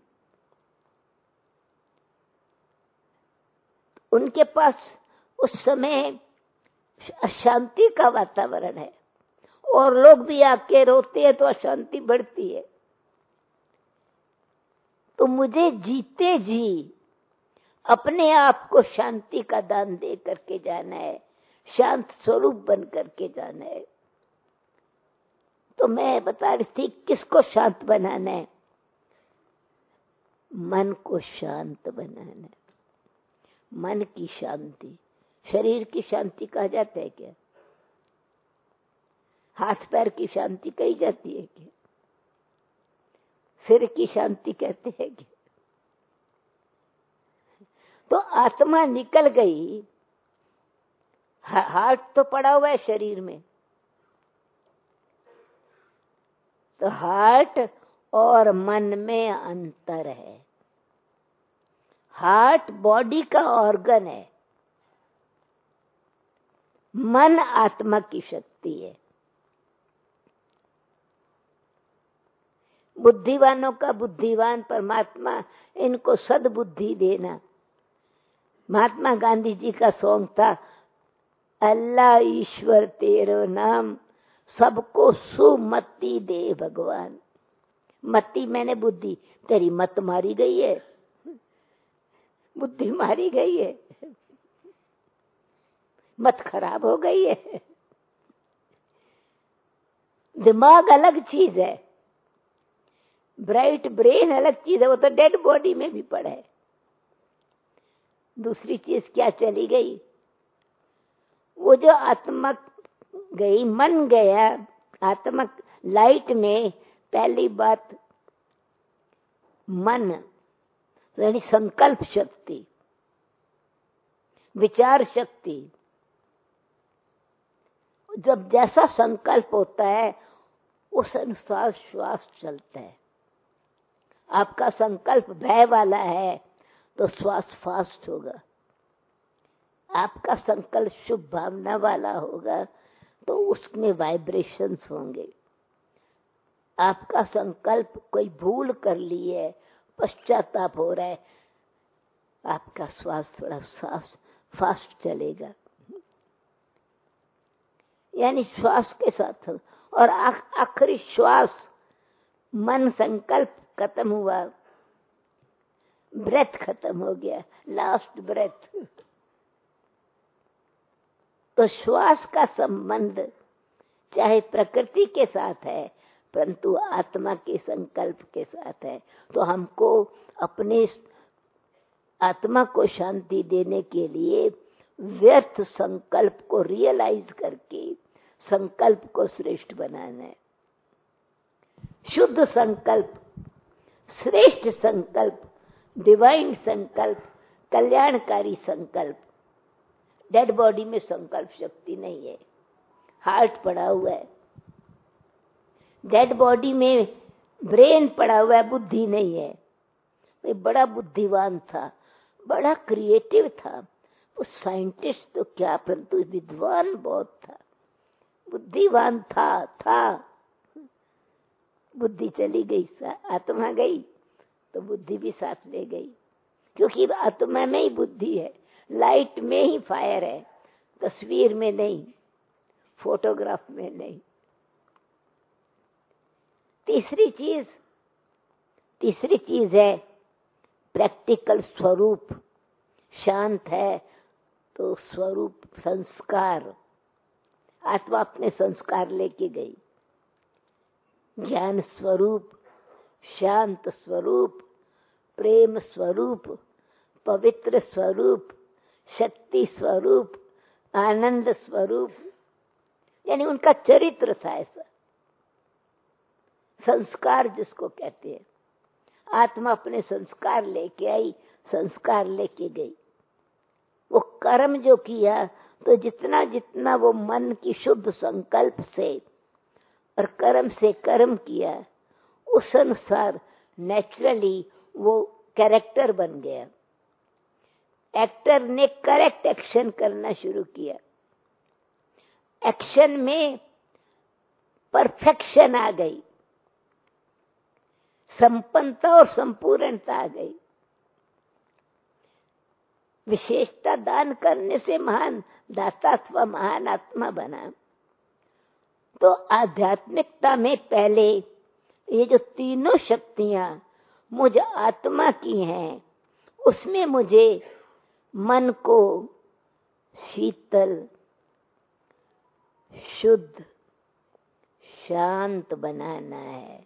उनके पास उस समय अशांति का वातावरण है और लोग भी आके रोते हैं तो अशांति बढ़ती है। तो मुझे जीते जी अपने आप को शांति का दान दे करके जाना है, शांत स्वरूप बन करके जाना है। तो मैं बता रही थी किसको शांत बनाना है? मन को शांत बनाना है। मन की शांति। शरीर की शांति कहा जाता है क्या? हाथ पैर की शांति कही जाती है क्या? सिर की शांति कहते हैं क्या? तो आत्मा निकल गई, हार्ट तो पड़ा हुआ है शरीर में। तो हार्ट और मन में अंतर है। हार्ट बॉडी का ऑर्गन है, मन आत्मा की शक्ति है। बुद्धिवानों का बुद्धिवान परमात्मा, इनको सद्बुद्धि देना। महात्मा गांधी जी का सॉन्ग था, अल्लाह ईश्वर तेरो नाम, सबको सुमति दे भगवान। मति मैंने बुद्धि, तेरी मत मारी गई है, बुद्धि मारी गई है, मत खराब हो गई है। दिमाग अलग चीज है, ब्राइट ब्रेन अलग चीज है, वो तो डेड बॉडी में भी पड़ा है। दूसरी चीज क्या चली गई? वो जो आत्मा गई, मन गया आत्मा लाइट में। पहली बात मन यानी संकल्प शक्ति, विचार शक्ति। जब जैसा संकल्प होता है उस अनुसार श्वास चलता है। आपका संकल्प भय वाला है तो श्वास फास्ट होगा। आपका संकल्प शुभ भावना वाला होगा तो उसमें वाइब्रेशंस होंगे। आपका संकल्प कोई भूल कर ली है, पश्चाताप हो रहा है, आपका श्वास थोड़ा फास्ट फास्ट चलेगा। यानी श्वास के साथ। और आखिरी श्वास मन संकल्प खत्म हुआ, ब्रेथ खत्म हो गया, लास्ट ब्रेथ। तो श्वास का संबंध चाहे प्रकृति के साथ है परंतु आत्मा के संकल्प के साथ है। तो हमको अपने आत्मा को शांति देने के लिए व्यर्थ संकल्प को रियलाइज करके संकल्प को श्रेष्ठ बनाना है। शुद्ध संकल्प, श्रेष्ठ संकल्प, डिवाइन संकल्प, कल्याणकारी संकल्प। डेड बॉडी में संकल्प शक्ति नहीं है, हार्ट पड़ा हुआ है। डेड बॉडी में ब्रेन पड़ा हुआ है, बुद्धि नहीं है। वो बड़ा बुद्धिवान था, बड़ा क्रिएटिव था, वो साइंटिस्ट तो क्या परंतु विद्वान बहुत था, बुद्धिवान था था बुद्धि चली गई, आत्मा गई तो बुद्धि भी साथ ले गई, क्योंकि आत्मा में ही बुद्धि है, लाइट में ही फायर है, तस्वीर में नहीं, फोटोग्राफ में नहीं। तीसरी चीज तीसरी चीज है प्रैक्टिकल स्वरूप। शांत है तो स्वरूप संस्कार, आत्मा अपने संस्कार लेके गई। ज्ञान स्वरूप, शांत स्वरूप, प्रेम स्वरूप, पवित्र स्वरूप, शक्ति स्वरूप, आनंद स्वरूप, यानी उनका चरित्र था ऐसा। संस्कार जिसको कहते हैं, आत्मा अपने संस्कार लेके आई, संस्कार लेके गई। वो कर्म जो किया तो जितना जितना वो मन की शुद्ध संकल्प से और कर्म से कर्म किया, उस अनुसार नेचुरली वो कैरेक्टर बन गया। एक्टर ने करेक्ट एक्शन करना शुरू किया, एक्शन में परफेक्शन आ गई, संपन्नता और संपूर्णता आ गई। विशेषता दान करने से महान दाता अथवा महान आत्मा बना। तो आध्यात्मिकता में पहले ये जो तीनों शक्तियां मुझ आत्मा की हैं, उसमें मुझे मन को शीतल, शुद्ध, शांत बनाना है।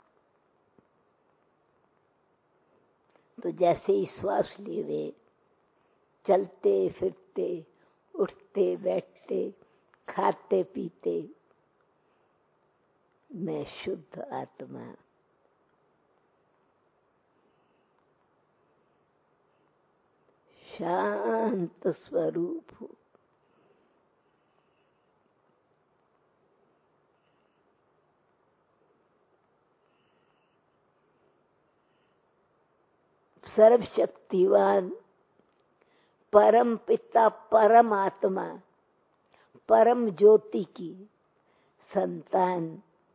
तो जैसे ही श्वास लिए, चलते फिरते, उठते बैठते, खाते पीते, मैं शुद्ध आत्मा, शांत स्वरूप हूँ। सर्वशक्तिवान परम पिता, परम आत्मा, परम ज्योति की संतान,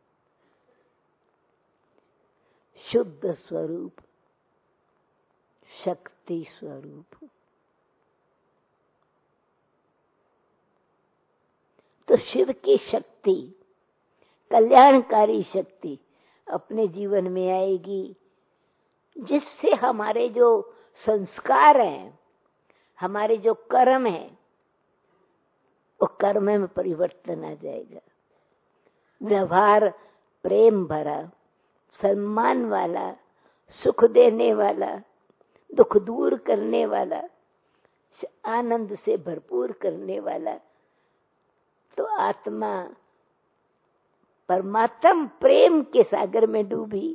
शुद्ध स्वरूप, शक्ति स्वरूप। तो शिव की शक्ति, कल्याणकारी शक्ति अपने जीवन में आएगी, जिससे हमारे जो संस्कार हैं, हमारे जो कर्म हैं, वो कर्म में परिवर्तन आ जाएगा। व्यवहार प्रेम भरा, सम्मान वाला, सुख देने वाला, दुख दूर करने वाला, आनंद से भरपूर करने वाला। तो आत्मा परमात्म प्रेम के सागर में डूबी,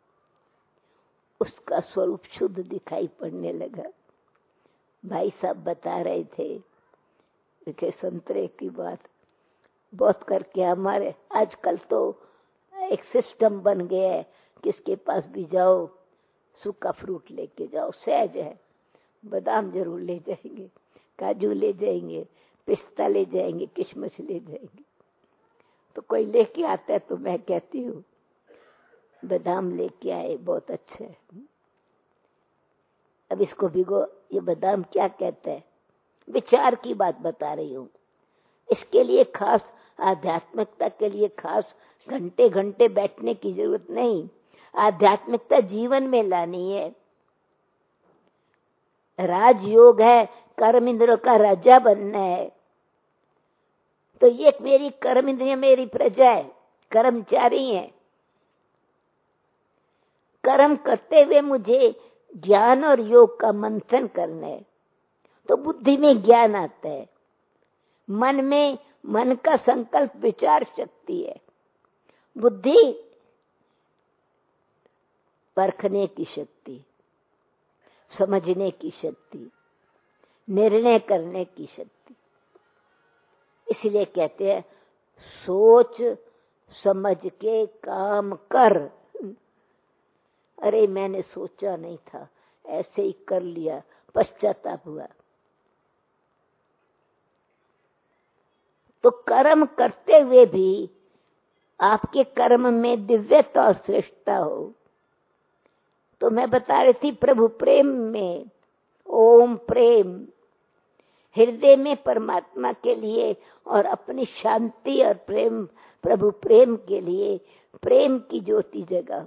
उसका स्वरूप शुद्ध दिखाई पड़ने लगा। भाई साहब बता रहे थे कि संतरे की बात बहुत करके, हमारे आजकल तो एक सिस्टम बन गया है, किसके पास भी जाओ सूखा फ्रूट लेके जाओ, सहज है। बादाम जरूर ले जाएंगे, काजू ले जाएंगे, पिस्ता ले जाएंगे, किशमिश ले जाएंगे। तो कोई लेके आता है तो मैं कहती हूँ बादाम लेके आए, बहुत अच्छा है। अब इसको भिगो। ये बादाम क्या कहता है? विचार की बात बता रही हूँ। इसके लिए खास आध्यात्मिकता के लिए खास घंटे घंटे बैठने की जरूरत नहीं। आध्यात्मिकता जीवन में लानी है। राजयोग है, कर्म इंद्रियों का राजा बनना है। तो ये मेरी कर्म इंद्रिय मेरी प्रजा है, कर्मचारी है। कर्म करते हुए मुझे ज्ञान और योग का मंथन करना है। तो बुद्धि में ज्ञान आता है, मन में मन का संकल्प विचार शक्ति है, बुद्धि परखने की शक्ति, समझने की शक्ति, निर्णय करने की शक्ति। इसलिए कहते हैं सोच समझ के काम कर। अरे मैंने सोचा नहीं था, ऐसे ही कर लिया, पश्चाताप हुआ। तो कर्म करते हुए भी आपके कर्म में दिव्यता और श्रेष्ठता हो। तो मैं बता रही थी प्रभु प्रेम में, ओम प्रेम, हृदय में परमात्मा के लिए और अपनी शांति और प्रेम, प्रभु प्रेम के लिए प्रेम की ज्योति जगा।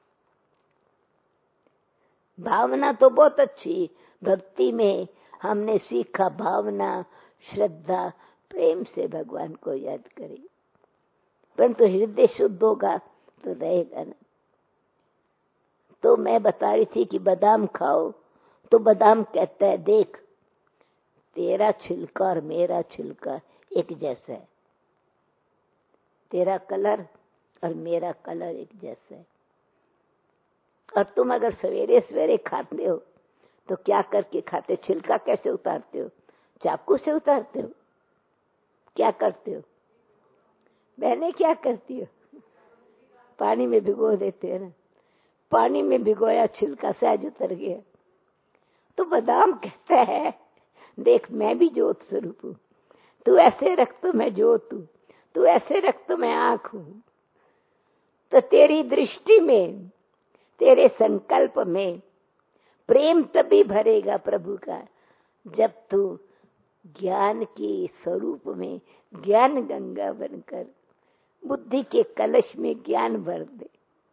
भावना तो बहुत अच्छी, भक्ति में हमने सीखा भावना, श्रद्धा, प्रेम से भगवान को याद करें। परंतु हृदय शुद्ध होगा तो रहेगा ना। तो मैं बता रही थी कि बादाम खाओ, तो बादाम कहता है देख तेरा छिलका और मेरा छिलका एक जैसा है, तेरा कलर और मेरा कलर एक जैसा है। और तुम अगर सवेरे सवेरे खाते हो तो क्या करके खाते? छिलका कैसे उतारते हो? चाकू से उतारते हो? क्या करते हो? बहने क्या करती हो? पानी में भिगो देते हैं ना। पानी में भिगोया, छिलका सहज उतर गया। तो बादाम कहता है देख मैं भी ज्योत स्वरूप हूं, तू ऐसे रख तो मैं ज्योत हूं, तू ऐसे रख तो मैं आंख हूं। तो तेरी दृष्टि में, तेरे संकल्प में प्रेम तभी भरेगा प्रभु का जब तू ज्ञान के स्वरूप में ज्ञान गंगा बनकर बुद्धि के कलश में ज्ञान भर दे।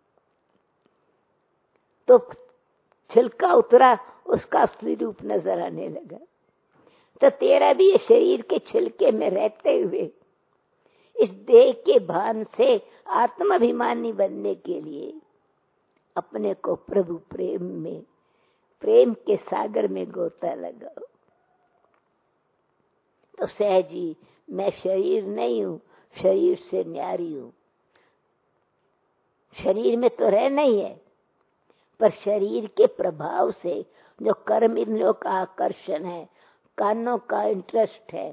तो छिलका उतरा, उसका असली रूप नजर आने लगा। तो तेरा भी शरीर के छिलके में रहते हुए इस देह के भान से आत्माभिमानी बनने के लिए अपने को प्रभु प्रेम में, प्रेम के सागर में गोता लगाओ। तो सहजी मैं शरीर नहीं हूं, शरीर से न्यारी हूं। शरीर में तो रहना ही है, पर शरीर के प्रभाव से जो कर्म इंद्रियों का आकर्षण है, कानों का इंटरेस्ट है,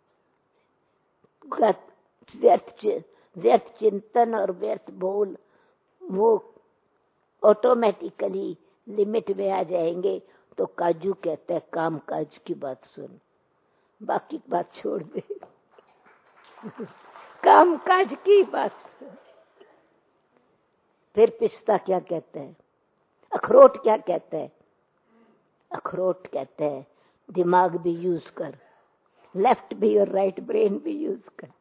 व्यर्थ व्यर्थ चिंतन और व्यर्थ बोल, वो ऑटोमेटिकली लिमिट में आ जाएंगे। तो काजू कहते हैं काम काज की बात सुन, बाकी बात छोड़ दे। काम काज की बात सुन। फिर पिस्ता क्या कहते हैं? अखरोट क्या कहते हैं? अखरोट कहते हैं दिमाग भी यूज कर, लेफ्ट भी और राइट ब्रेन भी यूज कर,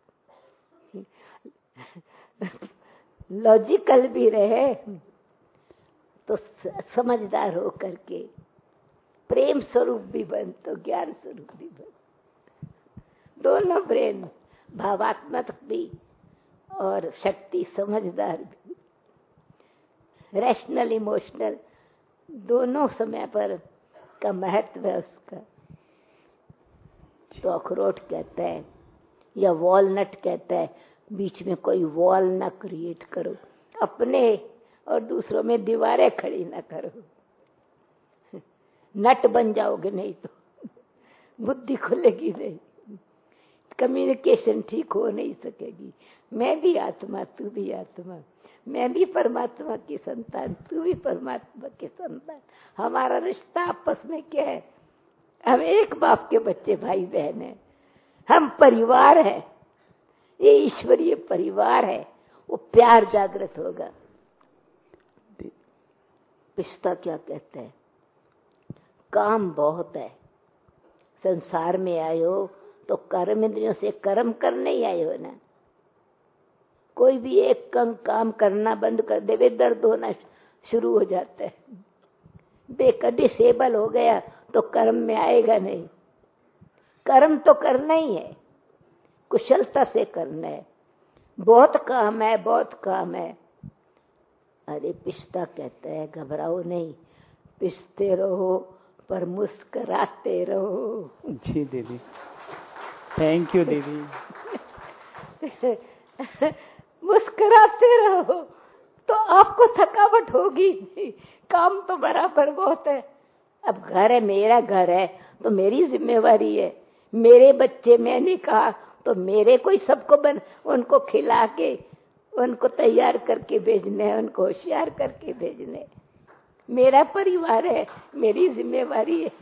लॉजिकल भी रहे तो समझदार हो करके प्रेम स्वरूप भी बन तो ज्ञान स्वरूप भी बन। दोनों ब्रेन, भावात्मक भी और शक्ति समझदार भी, रैशनल इमोशनल, दोनों समय पर का महत्व है उसका। तो अखरोट कहता है या वॉलनट कहता है बीच में कोई वॉल ना क्रिएट करो, अपने और दूसरों में दीवारें खड़ी ना करो। नट बन जाओगे नहीं तो बुद्धि खुलेगी नहीं, कम्युनिकेशन ठीक हो नहीं सकेगी। मैं भी आत्मा, तू भी आत्मा, मैं भी परमात्मा की संतान, तू भी परमात्मा की संतान। हमारा रिश्ता आपस में क्या है? हम एक बाप के बच्चे, भाई बहन हैं, हम परिवार है, ये ईश्वरीय परिवार है। वो प्यार जागृत होगा। पिस्ता क्या कहते हैं? काम बहुत है, संसार में आए हो तो कर्म इंद्रियों से कर्म करने ही आए हो ना। कोई भी एक कम काम करना बंद कर दे, वे दर्द होना शुरू हो जाता है। बेडिसेबल हो गया तो कर्म में आएगा नहीं। कर्म तो करना ही है, कुशलता से करना है। बहुत काम है, बहुत काम है। अरे पिस्ता कहता है घबराओ नहीं, पिसते रहो पर मुस्कुराते रहो। जी दीदी, थैंक यू दीदी। मुस्कुराते रहो तो आपको थकावट होगी नहीं, काम तो बराबर बहुत है। अब घर है, मेरा घर है तो मेरी जिम्मेवारी है। मेरे बच्चे मैंने कहा तो मेरे कोई सबको बन उनको खिला के उनको तैयार करके भेजने, उनको होशियार करके भेजने। मेरा परिवार है, मेरी जिम्मेवारी है।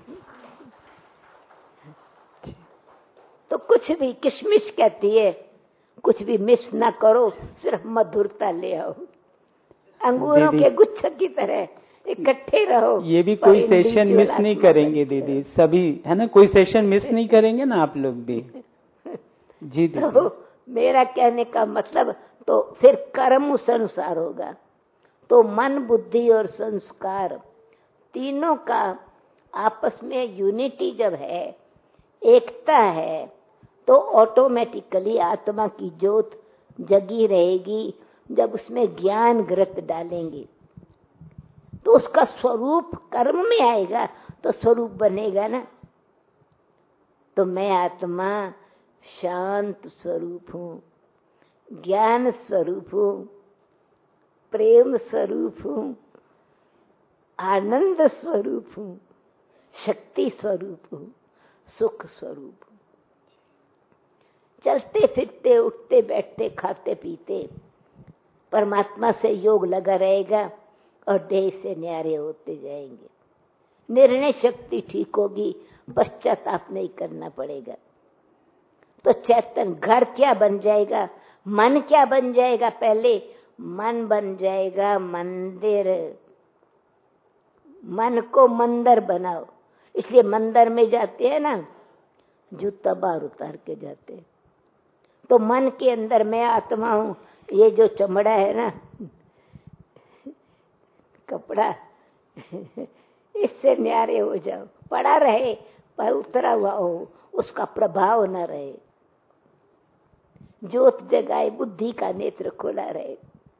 तो कुछ भी किशमिश कहती है, कुछ भी मिस ना करो, सिर्फ मधुरता ले आओ। अंगूरों के गुच्छे की तरह इकट्ठे रहो। ये भी कोई सेशन मिस नहीं करेंगे दीदी, सभी है ना, कोई सेशन मिस नहीं करेंगे ना आप लोग भी। जी दीदी। तो मेरा कहने का मतलब तो फिर कर्म उस अनुसार होगा। तो मन, बुद्धि और संस्कार तीनों का आपस में यूनिटी जब है, एकता है, तो ऑटोमेटिकली आत्मा की ज्योत जगी रहेगी। जब उसमें ज्ञान घृत डालेंगे तो उसका स्वरूप कर्म में आएगा, तो स्वरूप बनेगा ना। तो मैं आत्मा शांत स्वरूप हूँ, ज्ञान स्वरूप हूँ, प्रेम स्वरूप हूँ, आनंद स्वरूप हूँ, शक्ति स्वरूप हूँ, सुख स्वरूप हूँ। चलते फिरते, उठते बैठते, खाते पीते परमात्मा से योग लगा रहेगा और देह से न्यारे होते जाएंगे। निर्णय शक्ति ठीक होगी, पश्चाताप नहीं करना पड़ेगा। तो चैतन घर क्या बन जाएगा, मन क्या बन जाएगा? पहले मन बन जाएगा मंदिर। मन को मंदिर बनाओ। इसलिए मंदिर में जाते हैं ना, जूता बाहर उतार के जाते हैं। तो मन के अंदर मैं आत्मा हूं, ये जो चमड़ा है ना, कपड़ा, इससे न्यारे हो जाओ। पड़ा रहे पर उतरा हुआ हो, उसका प्रभाव न रहे। ज्योत जगाए, बुद्धि का नेत्र खोला रहे।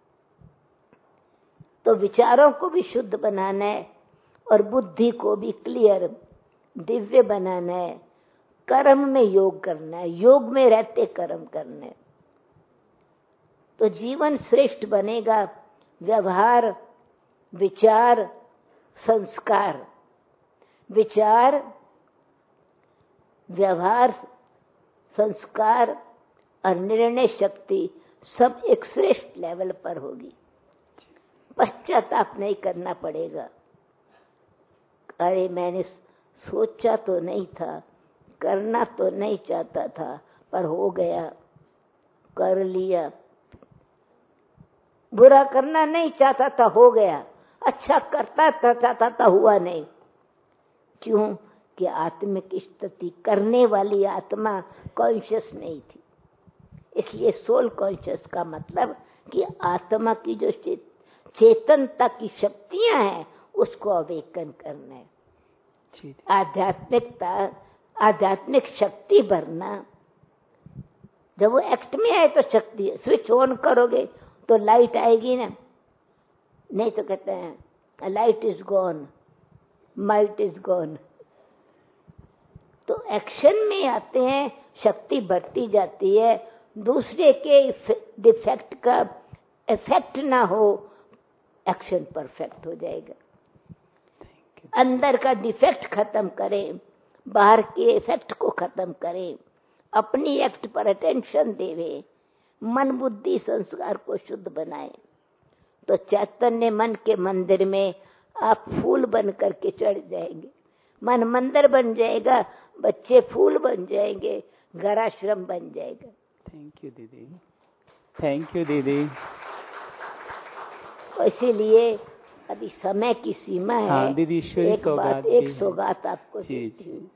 तो विचारों को भी शुद्ध बनाना है और बुद्धि को भी क्लियर, दिव्य बनाना है। कर्म में योग करना है, योग में रहते कर्म करना है, तो जीवन श्रेष्ठ बनेगा। व्यवहार, विचार, संस्कार, विचार, व्यवहार, संस्कार और निर्णय शक्ति सब एक श्रेष्ठ लेवल पर होगी। पश्चाताप नहीं करना पड़ेगा। अरे मैंने सोचा तो नहीं था, करना तो नहीं चाहता था, पर हो गया, कर लिया। बुरा करना नहीं चाहता था, हो गया। अच्छा करता था चाहता था, हुआ नहीं। क्यों? कि आत्मिक स्थिति करने वाली आत्मा कॉन्शियस नहीं थी। इसलिए सोल कॉन्शियस का मतलब कि आत्मा की जो चेतनता की शक्तियां हैं उसको अवेकन करना है। आध्यात्मिकता, आध्यात्मिक शक्ति भरना। जब वो एक्ट में आए तो शक्ति, स्विच ऑन करोगे तो लाइट आएगी ना, नहीं तो कहते हैं light is gone, might is gone. तो एक्शन में आते हैं, शक्ति बढ़ती जाती है। दूसरे के डिफेक्ट का इफेक्ट ना हो, एक्शन परफेक्ट हो जाएगा। अंदर का डिफेक्ट खत्म करें, बाहर के इफेक्ट को खत्म करें, अपनी एक्ट पर अटेंशन देवे, मन बुद्धि संस्कार को शुद्ध बनाए, तो चैतन्य मन के मंदिर में आप फूल बन करके चढ़ जाएंगे। मन मंदिर बन जाएगा, बच्चे फूल बन जाएंगे, घर आश्रम बन जाएगा। थैंक यू दीदी, थैंक यू दीदी। इसीलिए अभी समय की सीमा है। हाँ दीदी, एक बात, एक सौगात आपको देती हूँ।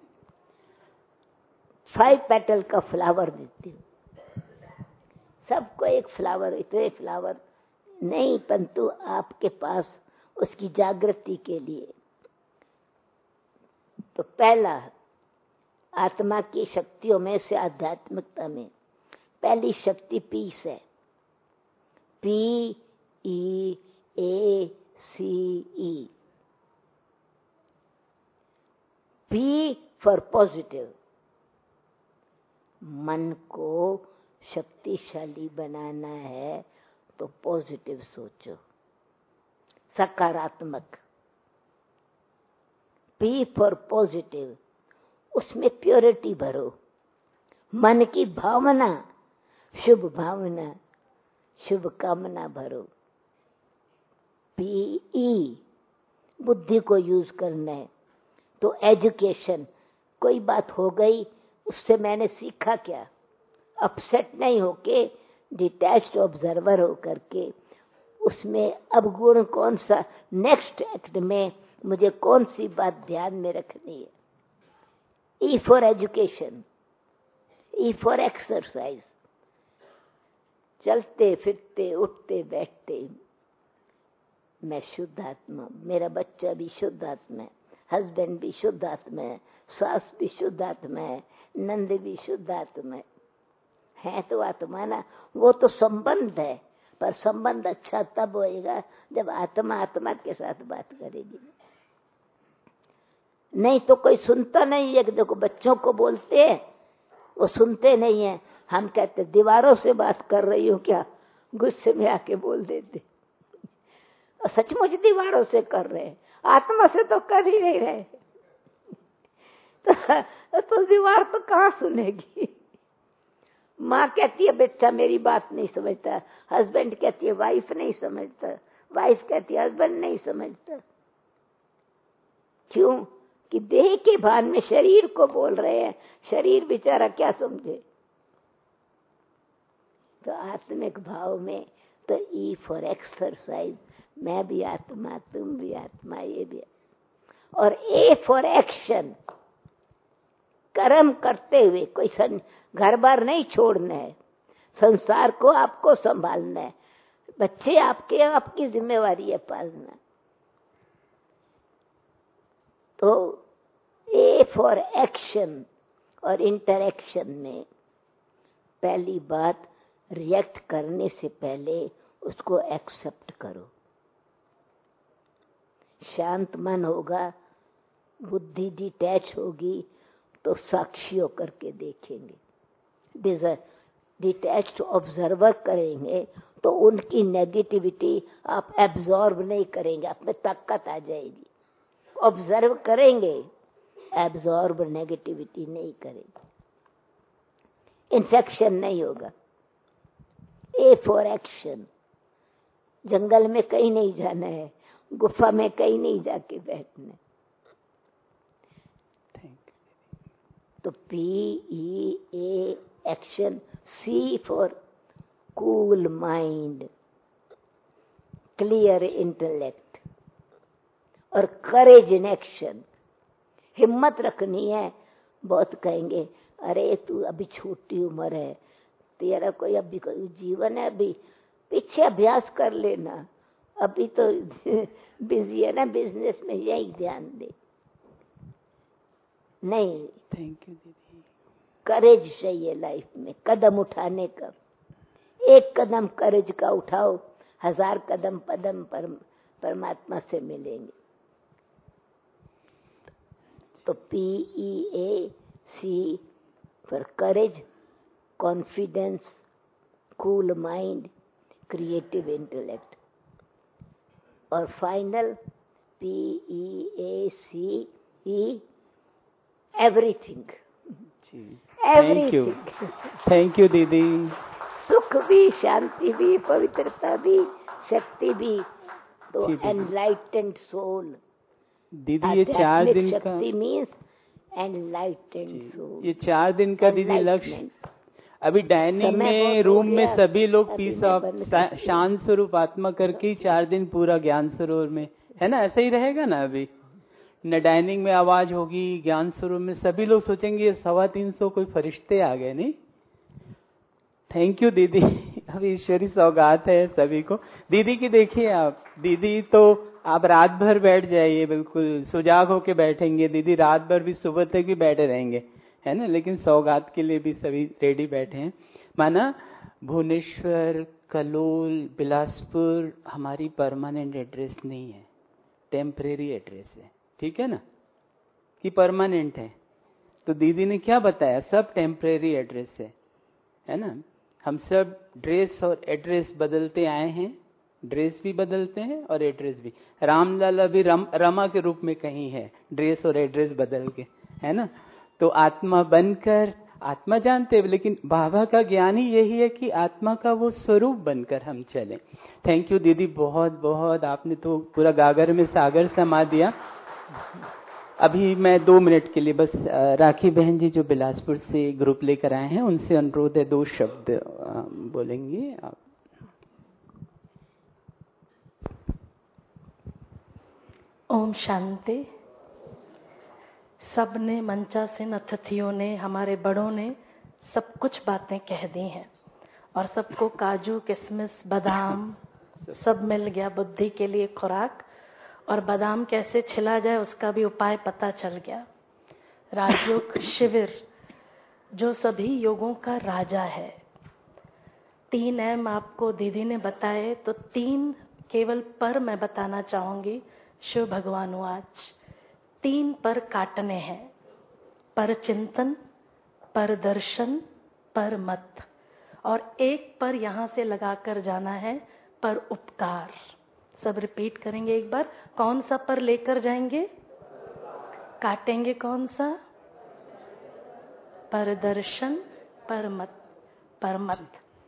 फाइव पेटल का फ्लावर देती हूँ सबको। एक फ्लावर, इतने फ्लावर नहीं, परंतु आपके पास उसकी जागृति के लिए। तो पहला, आत्मा की शक्तियों में से आध्यात्मिकता में पहली शक्ति पीस है। P E A C E. P for positive. मन को शक्तिशाली बनाना है तो पॉजिटिव सोचो, सकारात्मक। पी फॉर पॉजिटिव, उसमें प्योरिटी भरो। मन की भावना, शुभ भावना, शुभ कामना भरो। पी ई, बुद्धि को यूज करना है। तो एजुकेशन, कोई बात हो गई, उससे मैंने सीखा क्या। अपसेट नहीं होके डिटैच्ड ऑब्जर्वर होकर के उसमें अब गुण कौन सा, नेक्स्ट एक्ट में मुझे कौन सी बात ध्यान में रखनी है। E for education, E for exercise. चलते फिरते उठते बैठते मैं शुद्ध आत्मा, मेरा बच्चा भी शुद्ध आत्मा है, हस्बैंड भी शुद्ध आत्मा है, सास भी शुद्ध आत्मा है, नंद भी शुद्ध आत्मा है। है तो आत्मा ना, वो तो संबंध है, पर संबंध अच्छा तब होएगा जब आत्मा आत्मा के साथ बात करेगी। नहीं तो कोई सुनता नहीं है। देखो बच्चों को बोलते हैं, वो सुनते नहीं है। हम कहते दीवारों से बात कर रही हूँ क्या, गुस्से में आके बोल देते। और सचमुच दीवारों से कर रहे हैं, आत्मा से तो कर ही नहीं रहे। तो, तो दीवार तो कहाँ सुनेगी। माँ कहती है बच्चा मेरी बात नहीं समझता, हस्बैंड कहती है वाइफ नहीं समझता, वाइफ कहती है हस्बैंड नहीं समझता। क्यों? कि देह के भान में शरीर को बोल रहे हैं, शरीर बेचारा क्या समझे। तो आत्मिक भाव में तो ई फॉर एक्सरसाइज, मैं भी आत्मा, तुम भी आत्मा, ये भी। और ए फॉर एक्शन, कर्म करते हुए। कोई घर बार नहीं छोड़ना है, संसार को आपको संभालना है, बच्चे आपके, आपकी जिम्मेवारी है पालना। तो ए फॉर एक्शन और इंटरैक्शन में पहली बात, रिएक्ट करने से पहले उसको एक्सेप्ट करो। शांत मन होगा, बुद्धि डिटैच होगी तो साक्षी होकर के देखेंगे। डिटैच्ड ऑब्जर्वर करेंगे तो उनकी नेगेटिविटी आप एब्जॉर्ब नहीं करेंगे, आप में ताकत आ जाएगी। ऑब्जर्व करेंगे, एब्जॉर्ब नेगेटिविटी नहीं करेंगे, इन्फेक्शन नहीं होगा। ए फॉर एक्शन, जंगल में कहीं नहीं जाना है, गुफा में कहीं नहीं जाके बैठना। तो P E A action, C for cool mind, clear intellect और करेज इन एक्शन। हिम्मत रखनी है। बहुत कहेंगे अरे तू अभी छोटी उम्र है, तेरा कोई अभी कोई जीवन है, अभी पीछे अभ्यास कर लेना, अभी तो बिजी है ना बिजनेस में, यही ध्यान दे। नहीं, थैंक यू दीदी। करेज चाहिए लाइफ में, कदम उठाने का। एक कदम करेज का उठाओ, हजार कदम पदम पर परमात्मा से मिलेंगे। तो P E A C for courage, confidence, cool mind, creative intellect. और final P E A C E everything. Thank you, thank you दीदी। सुख भी, शांति भी, पवित्रता भी, शक्ति भी तो एनलाइटेंड सोल। दीदी ये चार दिन का शक्ति मीन्स एनलाइटेंड सोल। ये चार दिन का दीदी लक्ष्य अभी डाइनिंग में रूम में सभी लोग पीस ऑफ शांत स्वरूप आत्मा करके ही चार दिन पूरा ज्ञान सरोवर में है ना, ऐसा ही रहेगा ना। अभी न डाइनिंग में आवाज होगी, ज्ञान सरोवर में सभी लोग सोचेंगे सवा तीन सौ कोई फरिश्ते आ गए। नहीं, थैंक यू दीदी, अभी ईश्वरी सौगात है सभी को। दीदी की देखिए आप, दीदी तो आप रात भर बैठ जाइए, बिल्कुल सुजाग होके बैठेंगे दीदी, रात भर भी सुबह तक भी बैठे रहेंगे, है ना। लेकिन सौगात के लिए भी सभी रेडी बैठे हैं। माना भुवनेश्वर, कलोल, बिलासपुर हमारी परमानेंट एड्रेस नहीं है, टेम्परेरी एड्रेस है, ठीक है ना, कि परमानेंट है। तो दीदी ने क्या बताया, सब टेम्परेरी एड्रेस है, है ना। हम सब ड्रेस और एड्रेस बदलते आए हैं, ड्रेस भी बदलते हैं और एड्रेस भी। रामलाल अभी रम, रमा के रूप में कहीं है, ड्रेस और एड्रेस बदल के, है ना। तो आत्मा बनकर, आत्मा जानते हैं, लेकिन बाबा का ज्ञान ही यही है कि आत्मा का वो स्वरूप बनकर हम चलें। थैंक यू दीदी, बहुत बहुत, आपने तो पूरा गागर में सागर समा दिया। अभी मैं दो मिनट के लिए बस राखी बहन जी जो बिलासपुर से ग्रुप लेकर आए हैं उनसे अनुरोध है, दो शब्द बोलेंगे आप। ओम शांति। सब ने, मंचासीन अतिथियों ने, हमारे बड़ों ने सब कुछ बातें कह दी हैं और सबको काजू, किशमिश, बादाम सब मिल गया बुद्धि के लिए खुराक, और बादाम कैसे छिला जाए उसका भी उपाय पता चल गया। राजयोग शिविर जो सभी योगों का राजा है। तीन एम आपको दीदी ने बताए, तो तीन केवल पर मैं बताना चाहूंगी। शिव भगवान आज तीन पर काटने हैं, पर चिंतन, पर दर्शन, पर मत, और एक पर यहां से लगाकर जाना है, पर उपकार। सब रिपीट करेंगे एक बार। कौन सा पर लेकर जाएंगे, काटेंगे कौन सा, पर दर्शन, पर मत, पर मत।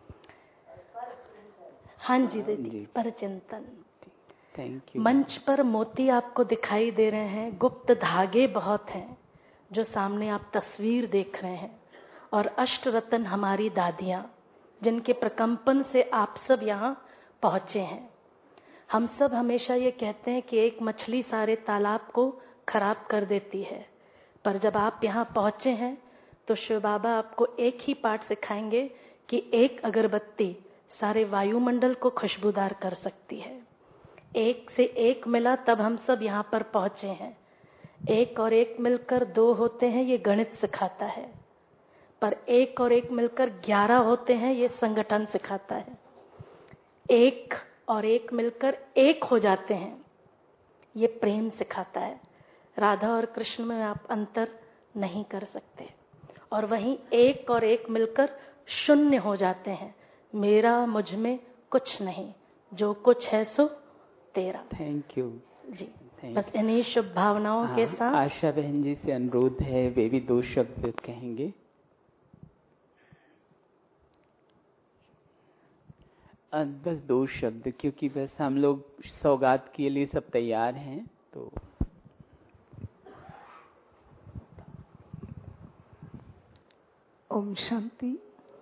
हाँ जी दीदी, पर चिंतन। Thank you. मंच पर मोती आपको दिखाई दे रहे हैं, गुप्त धागे बहुत हैं जो सामने आप तस्वीर देख रहे हैं, और अष्ट रत्न हमारी दादियां जिनके प्रकंपन से आप सब यहाँ पहुंचे हैं। हम सब हमेशा ये कहते हैं कि एक मछली सारे तालाब को खराब कर देती है, पर जब आप यहाँ पहुंचे हैं तो शिव बाबा आपको एक ही पाठ सिखाएंगे कि एक अगरबत्ती सारे वायुमंडल को खुशबूदार कर सकती है। एक से एक मिला तब हम सब यहाँ पर पहुंचे हैं। एक और एक मिलकर दो होते हैं, ये गणित सिखाता है, पर एक और एक मिलकर ग्यारह होते हैं, ये संगठन सिखाता है। एक और एक मिलकर एक हो जाते हैं, ये प्रेम सिखाता है। राधा और कृष्ण में आप अंतर नहीं कर सकते, और वहीं एक और एक मिलकर शून्य हो जाते हैं। मेरा मुझ में कुछ नहीं, जो कुछ है सो तेरा। थैंक यू जी। बस इन्हीं शुभ भावनाओं के साथ आशा बहन जी से अनुरोध है, वे भी दो शब्द कहेंगे। बस दो शब्द, क्योंकि बस हम लोग सौगात के लिए सब तैयार हैं। तो ओम शांति।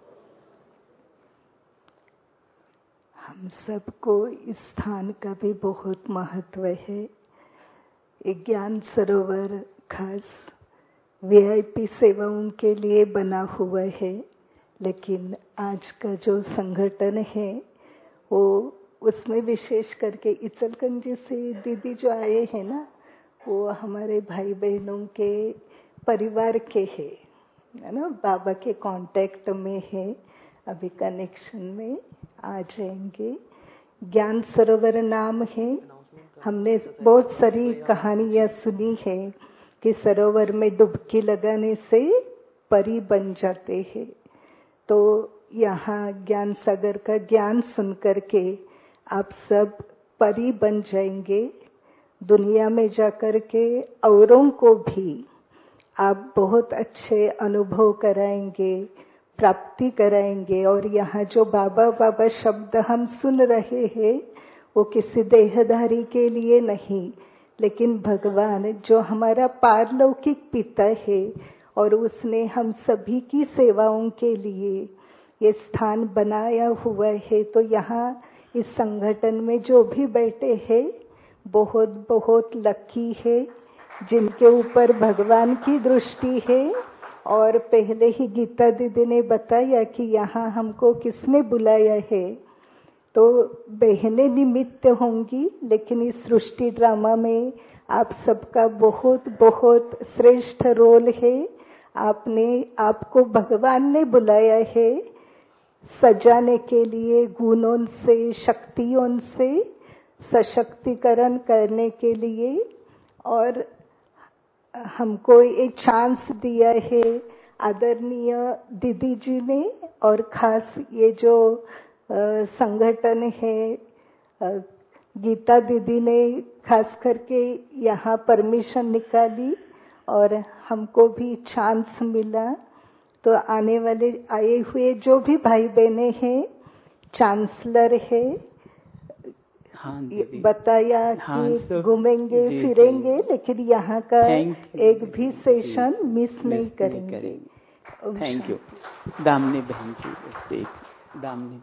हम सबको इस स्थान का भी बहुत महत्व है। एक ज्ञान सरोवर खास वीआईपी सेवाओं के लिए बना हुआ है, लेकिन आज का जो संगठन है वो उसमें विशेष करके इचलकरंजी से दीदी जो आए हैं ना, वो हमारे भाई बहनों के परिवार के हैं, है ना, बाबा के कांटेक्ट में है, अभी कनेक्शन में आ जाएंगे। ज्ञान सरोवर नाम है। हमने बहुत सारी कहानियां सुनी है कि सरोवर में डुबकी लगाने से परी बन जाते हैं। तो यहाँ ज्ञान सागर का ज्ञान सुन करके आप सब परी बन जाएंगे। दुनिया में जाकर के औरों को भी आप बहुत अच्छे अनुभव कराएंगे, प्राप्ति कराएंगे। और यहाँ जो बाबा बाबा शब्द हम सुन रहे हैं वो किसी देहधारी के लिए नहीं, लेकिन भगवान जो हमारा पारलौकिक पिता है और उसने हम सभी की सेवाओं के लिए ये स्थान बनाया हुआ है। तो यहाँ इस संगठन में जो भी बैठे हैं बहुत बहुत लकी है, जिनके ऊपर भगवान की दृष्टि है। और पहले ही गीता दीदी ने बताया कि यहाँ हमको किसने बुलाया है, तो बहनें निमित्त होंगी, लेकिन इस सृष्टि ड्रामा में आप सबका बहुत बहुत श्रेष्ठ रोल है। आपने आपको भगवान ने बुलाया है सजाने के लिए, गुणों से शक्तियों से सशक्तिकरण करने के लिए, और हमको एक चांस दिया है आदरणीय दीदी जी ने। और खास ये जो आ, संगठन है, आ, गीता दीदी ने खास करके यहाँ परमिशन निकाली और हमको भी चांस मिला। तो आने वाले आए हुए जो भी भाई बहने हैं, चांसलर है, हाँ, बताया हाँ, कि घूमेंगे फिरेंगे, लेकिन यहाँ का एक भी सेशन मिस नहीं करेंगे। Thank you. दामिनी बहन जी, दामिनी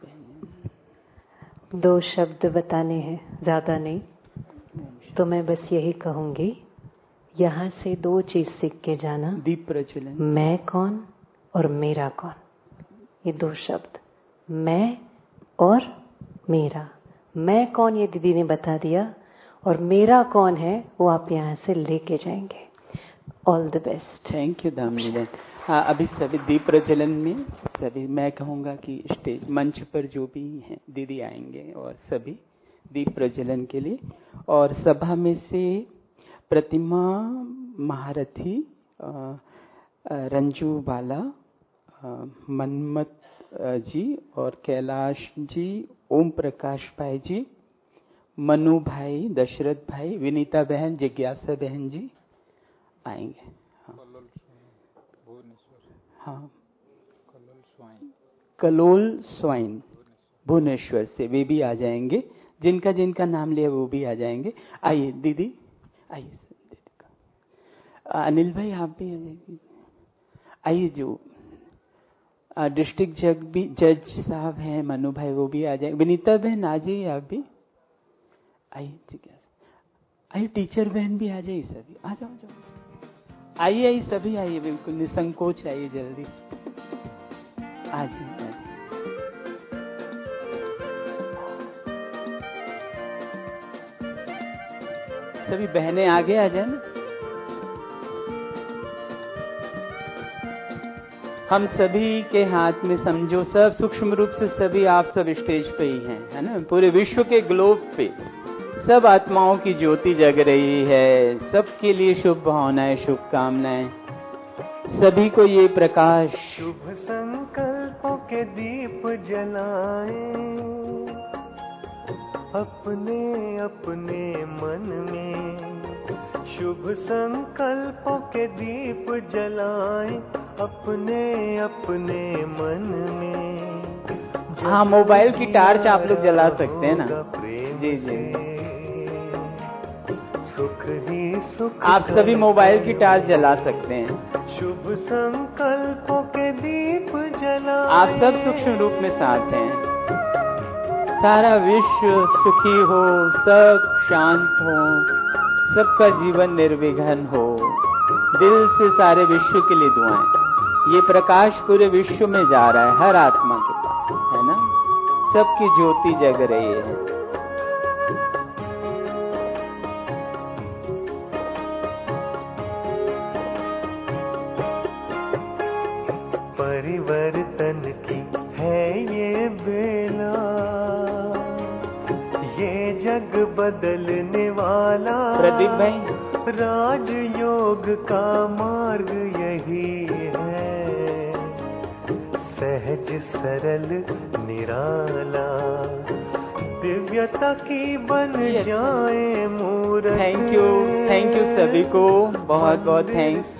बहन, दो शब्द बताने हैं, ज्यादा नहीं। तो मैं बस यही कहूंगी, यहाँ से दो चीज सीख के जाना, दीप प्रज्वलन, मैं कौन और मेरा कौन। ये दो शब्द, मैं और मेरा। मैं कौन ये दीदी ने बता दिया, और मेरा कौन है वो आप यहाँ से लेके जाएंगे। All the best. Thank you Damini बहन। हाँ, अभी सभी दीप प्रज्वलन में सभी, मैं कहूँगा कि स्टेज मंच पर जो भी हैं दीदी आएंगे और सभी दीप प्रज्वलन के लिए। और सभा में से प्रतिमा महारथी, रंजू बाला, मनमत जी और कैलाश जी, ओम प्रकाश भाई जी, मनु भाई, दशरथ भाई, विनीता बहन, जिज्ञासा बहन जी आएंगे। हाँ, कलोल स्वाइन भुवनेश्वर से वे भी आ जाएंगे, जिनका जिनका नाम लिया वो भी आ जाएंगे। आइए दीदी, आइए अनिल भाई आप भी आ जाएंगे। आइए, जो डिस्ट्रिक्ट जज भी जज साहब हैं मनु भाई वो भी आ जाएंगे। विनीता बहन आ जाइए, आप भी आइए। आइए, टीचर बहन भी आ जाइए, सभी आ जाओ जाओ आइए आइए सभी आइए, बिल्कुल निसंकोच आइए, जल्दी आ जाइए आ जाइए। सभी बहनें आगे आ जाए ना। हम सभी के हाथ में समझो, सब सूक्ष्म रूप से सभी आप सब स्टेज पे ही हैं, है ना। पूरे विश्व के ग्लोब पे सब आत्माओं की ज्योति जग रही है। सबके लिए शुभ भावनाएं, शुभकामनाएं, सभी को ये प्रकाश। शुभ संकल्पों के दीप जलाएं अपने अपने मन में, शुभ संकल्पों के दीप जलाएं अपने अपने मन में। हाँ, मोबाइल की टार्च आप लोग जला सकते हैं ना। जी जी, सुख ही सुख, आप सभी मोबाइल की टार्च जला सकते हैं। शुभ संकल्पों के दीप जला, आप सब सूक्ष्म रूप में साथ हैं। सारा विश्व सुखी हो, सब शांत हो, सबका जीवन निर्विघ्न हो। दिल से सारे विश्व के लिए दुआएं। ये प्रकाश पूरे विश्व में जा रहा है, हर आत्मा के पास, है ना। सबकी ज्योति जग रही है। परिवर्तन की है ये बेला, ये जग बदलने वाला। प्रदीप भाई, राजयोग का मार्ग यही है, सहज सरल निराला, दिव्यता की बन जाए मूर्त। थैंक यू, थैंक यू सभी को, बहुत बहुत थैंक्स।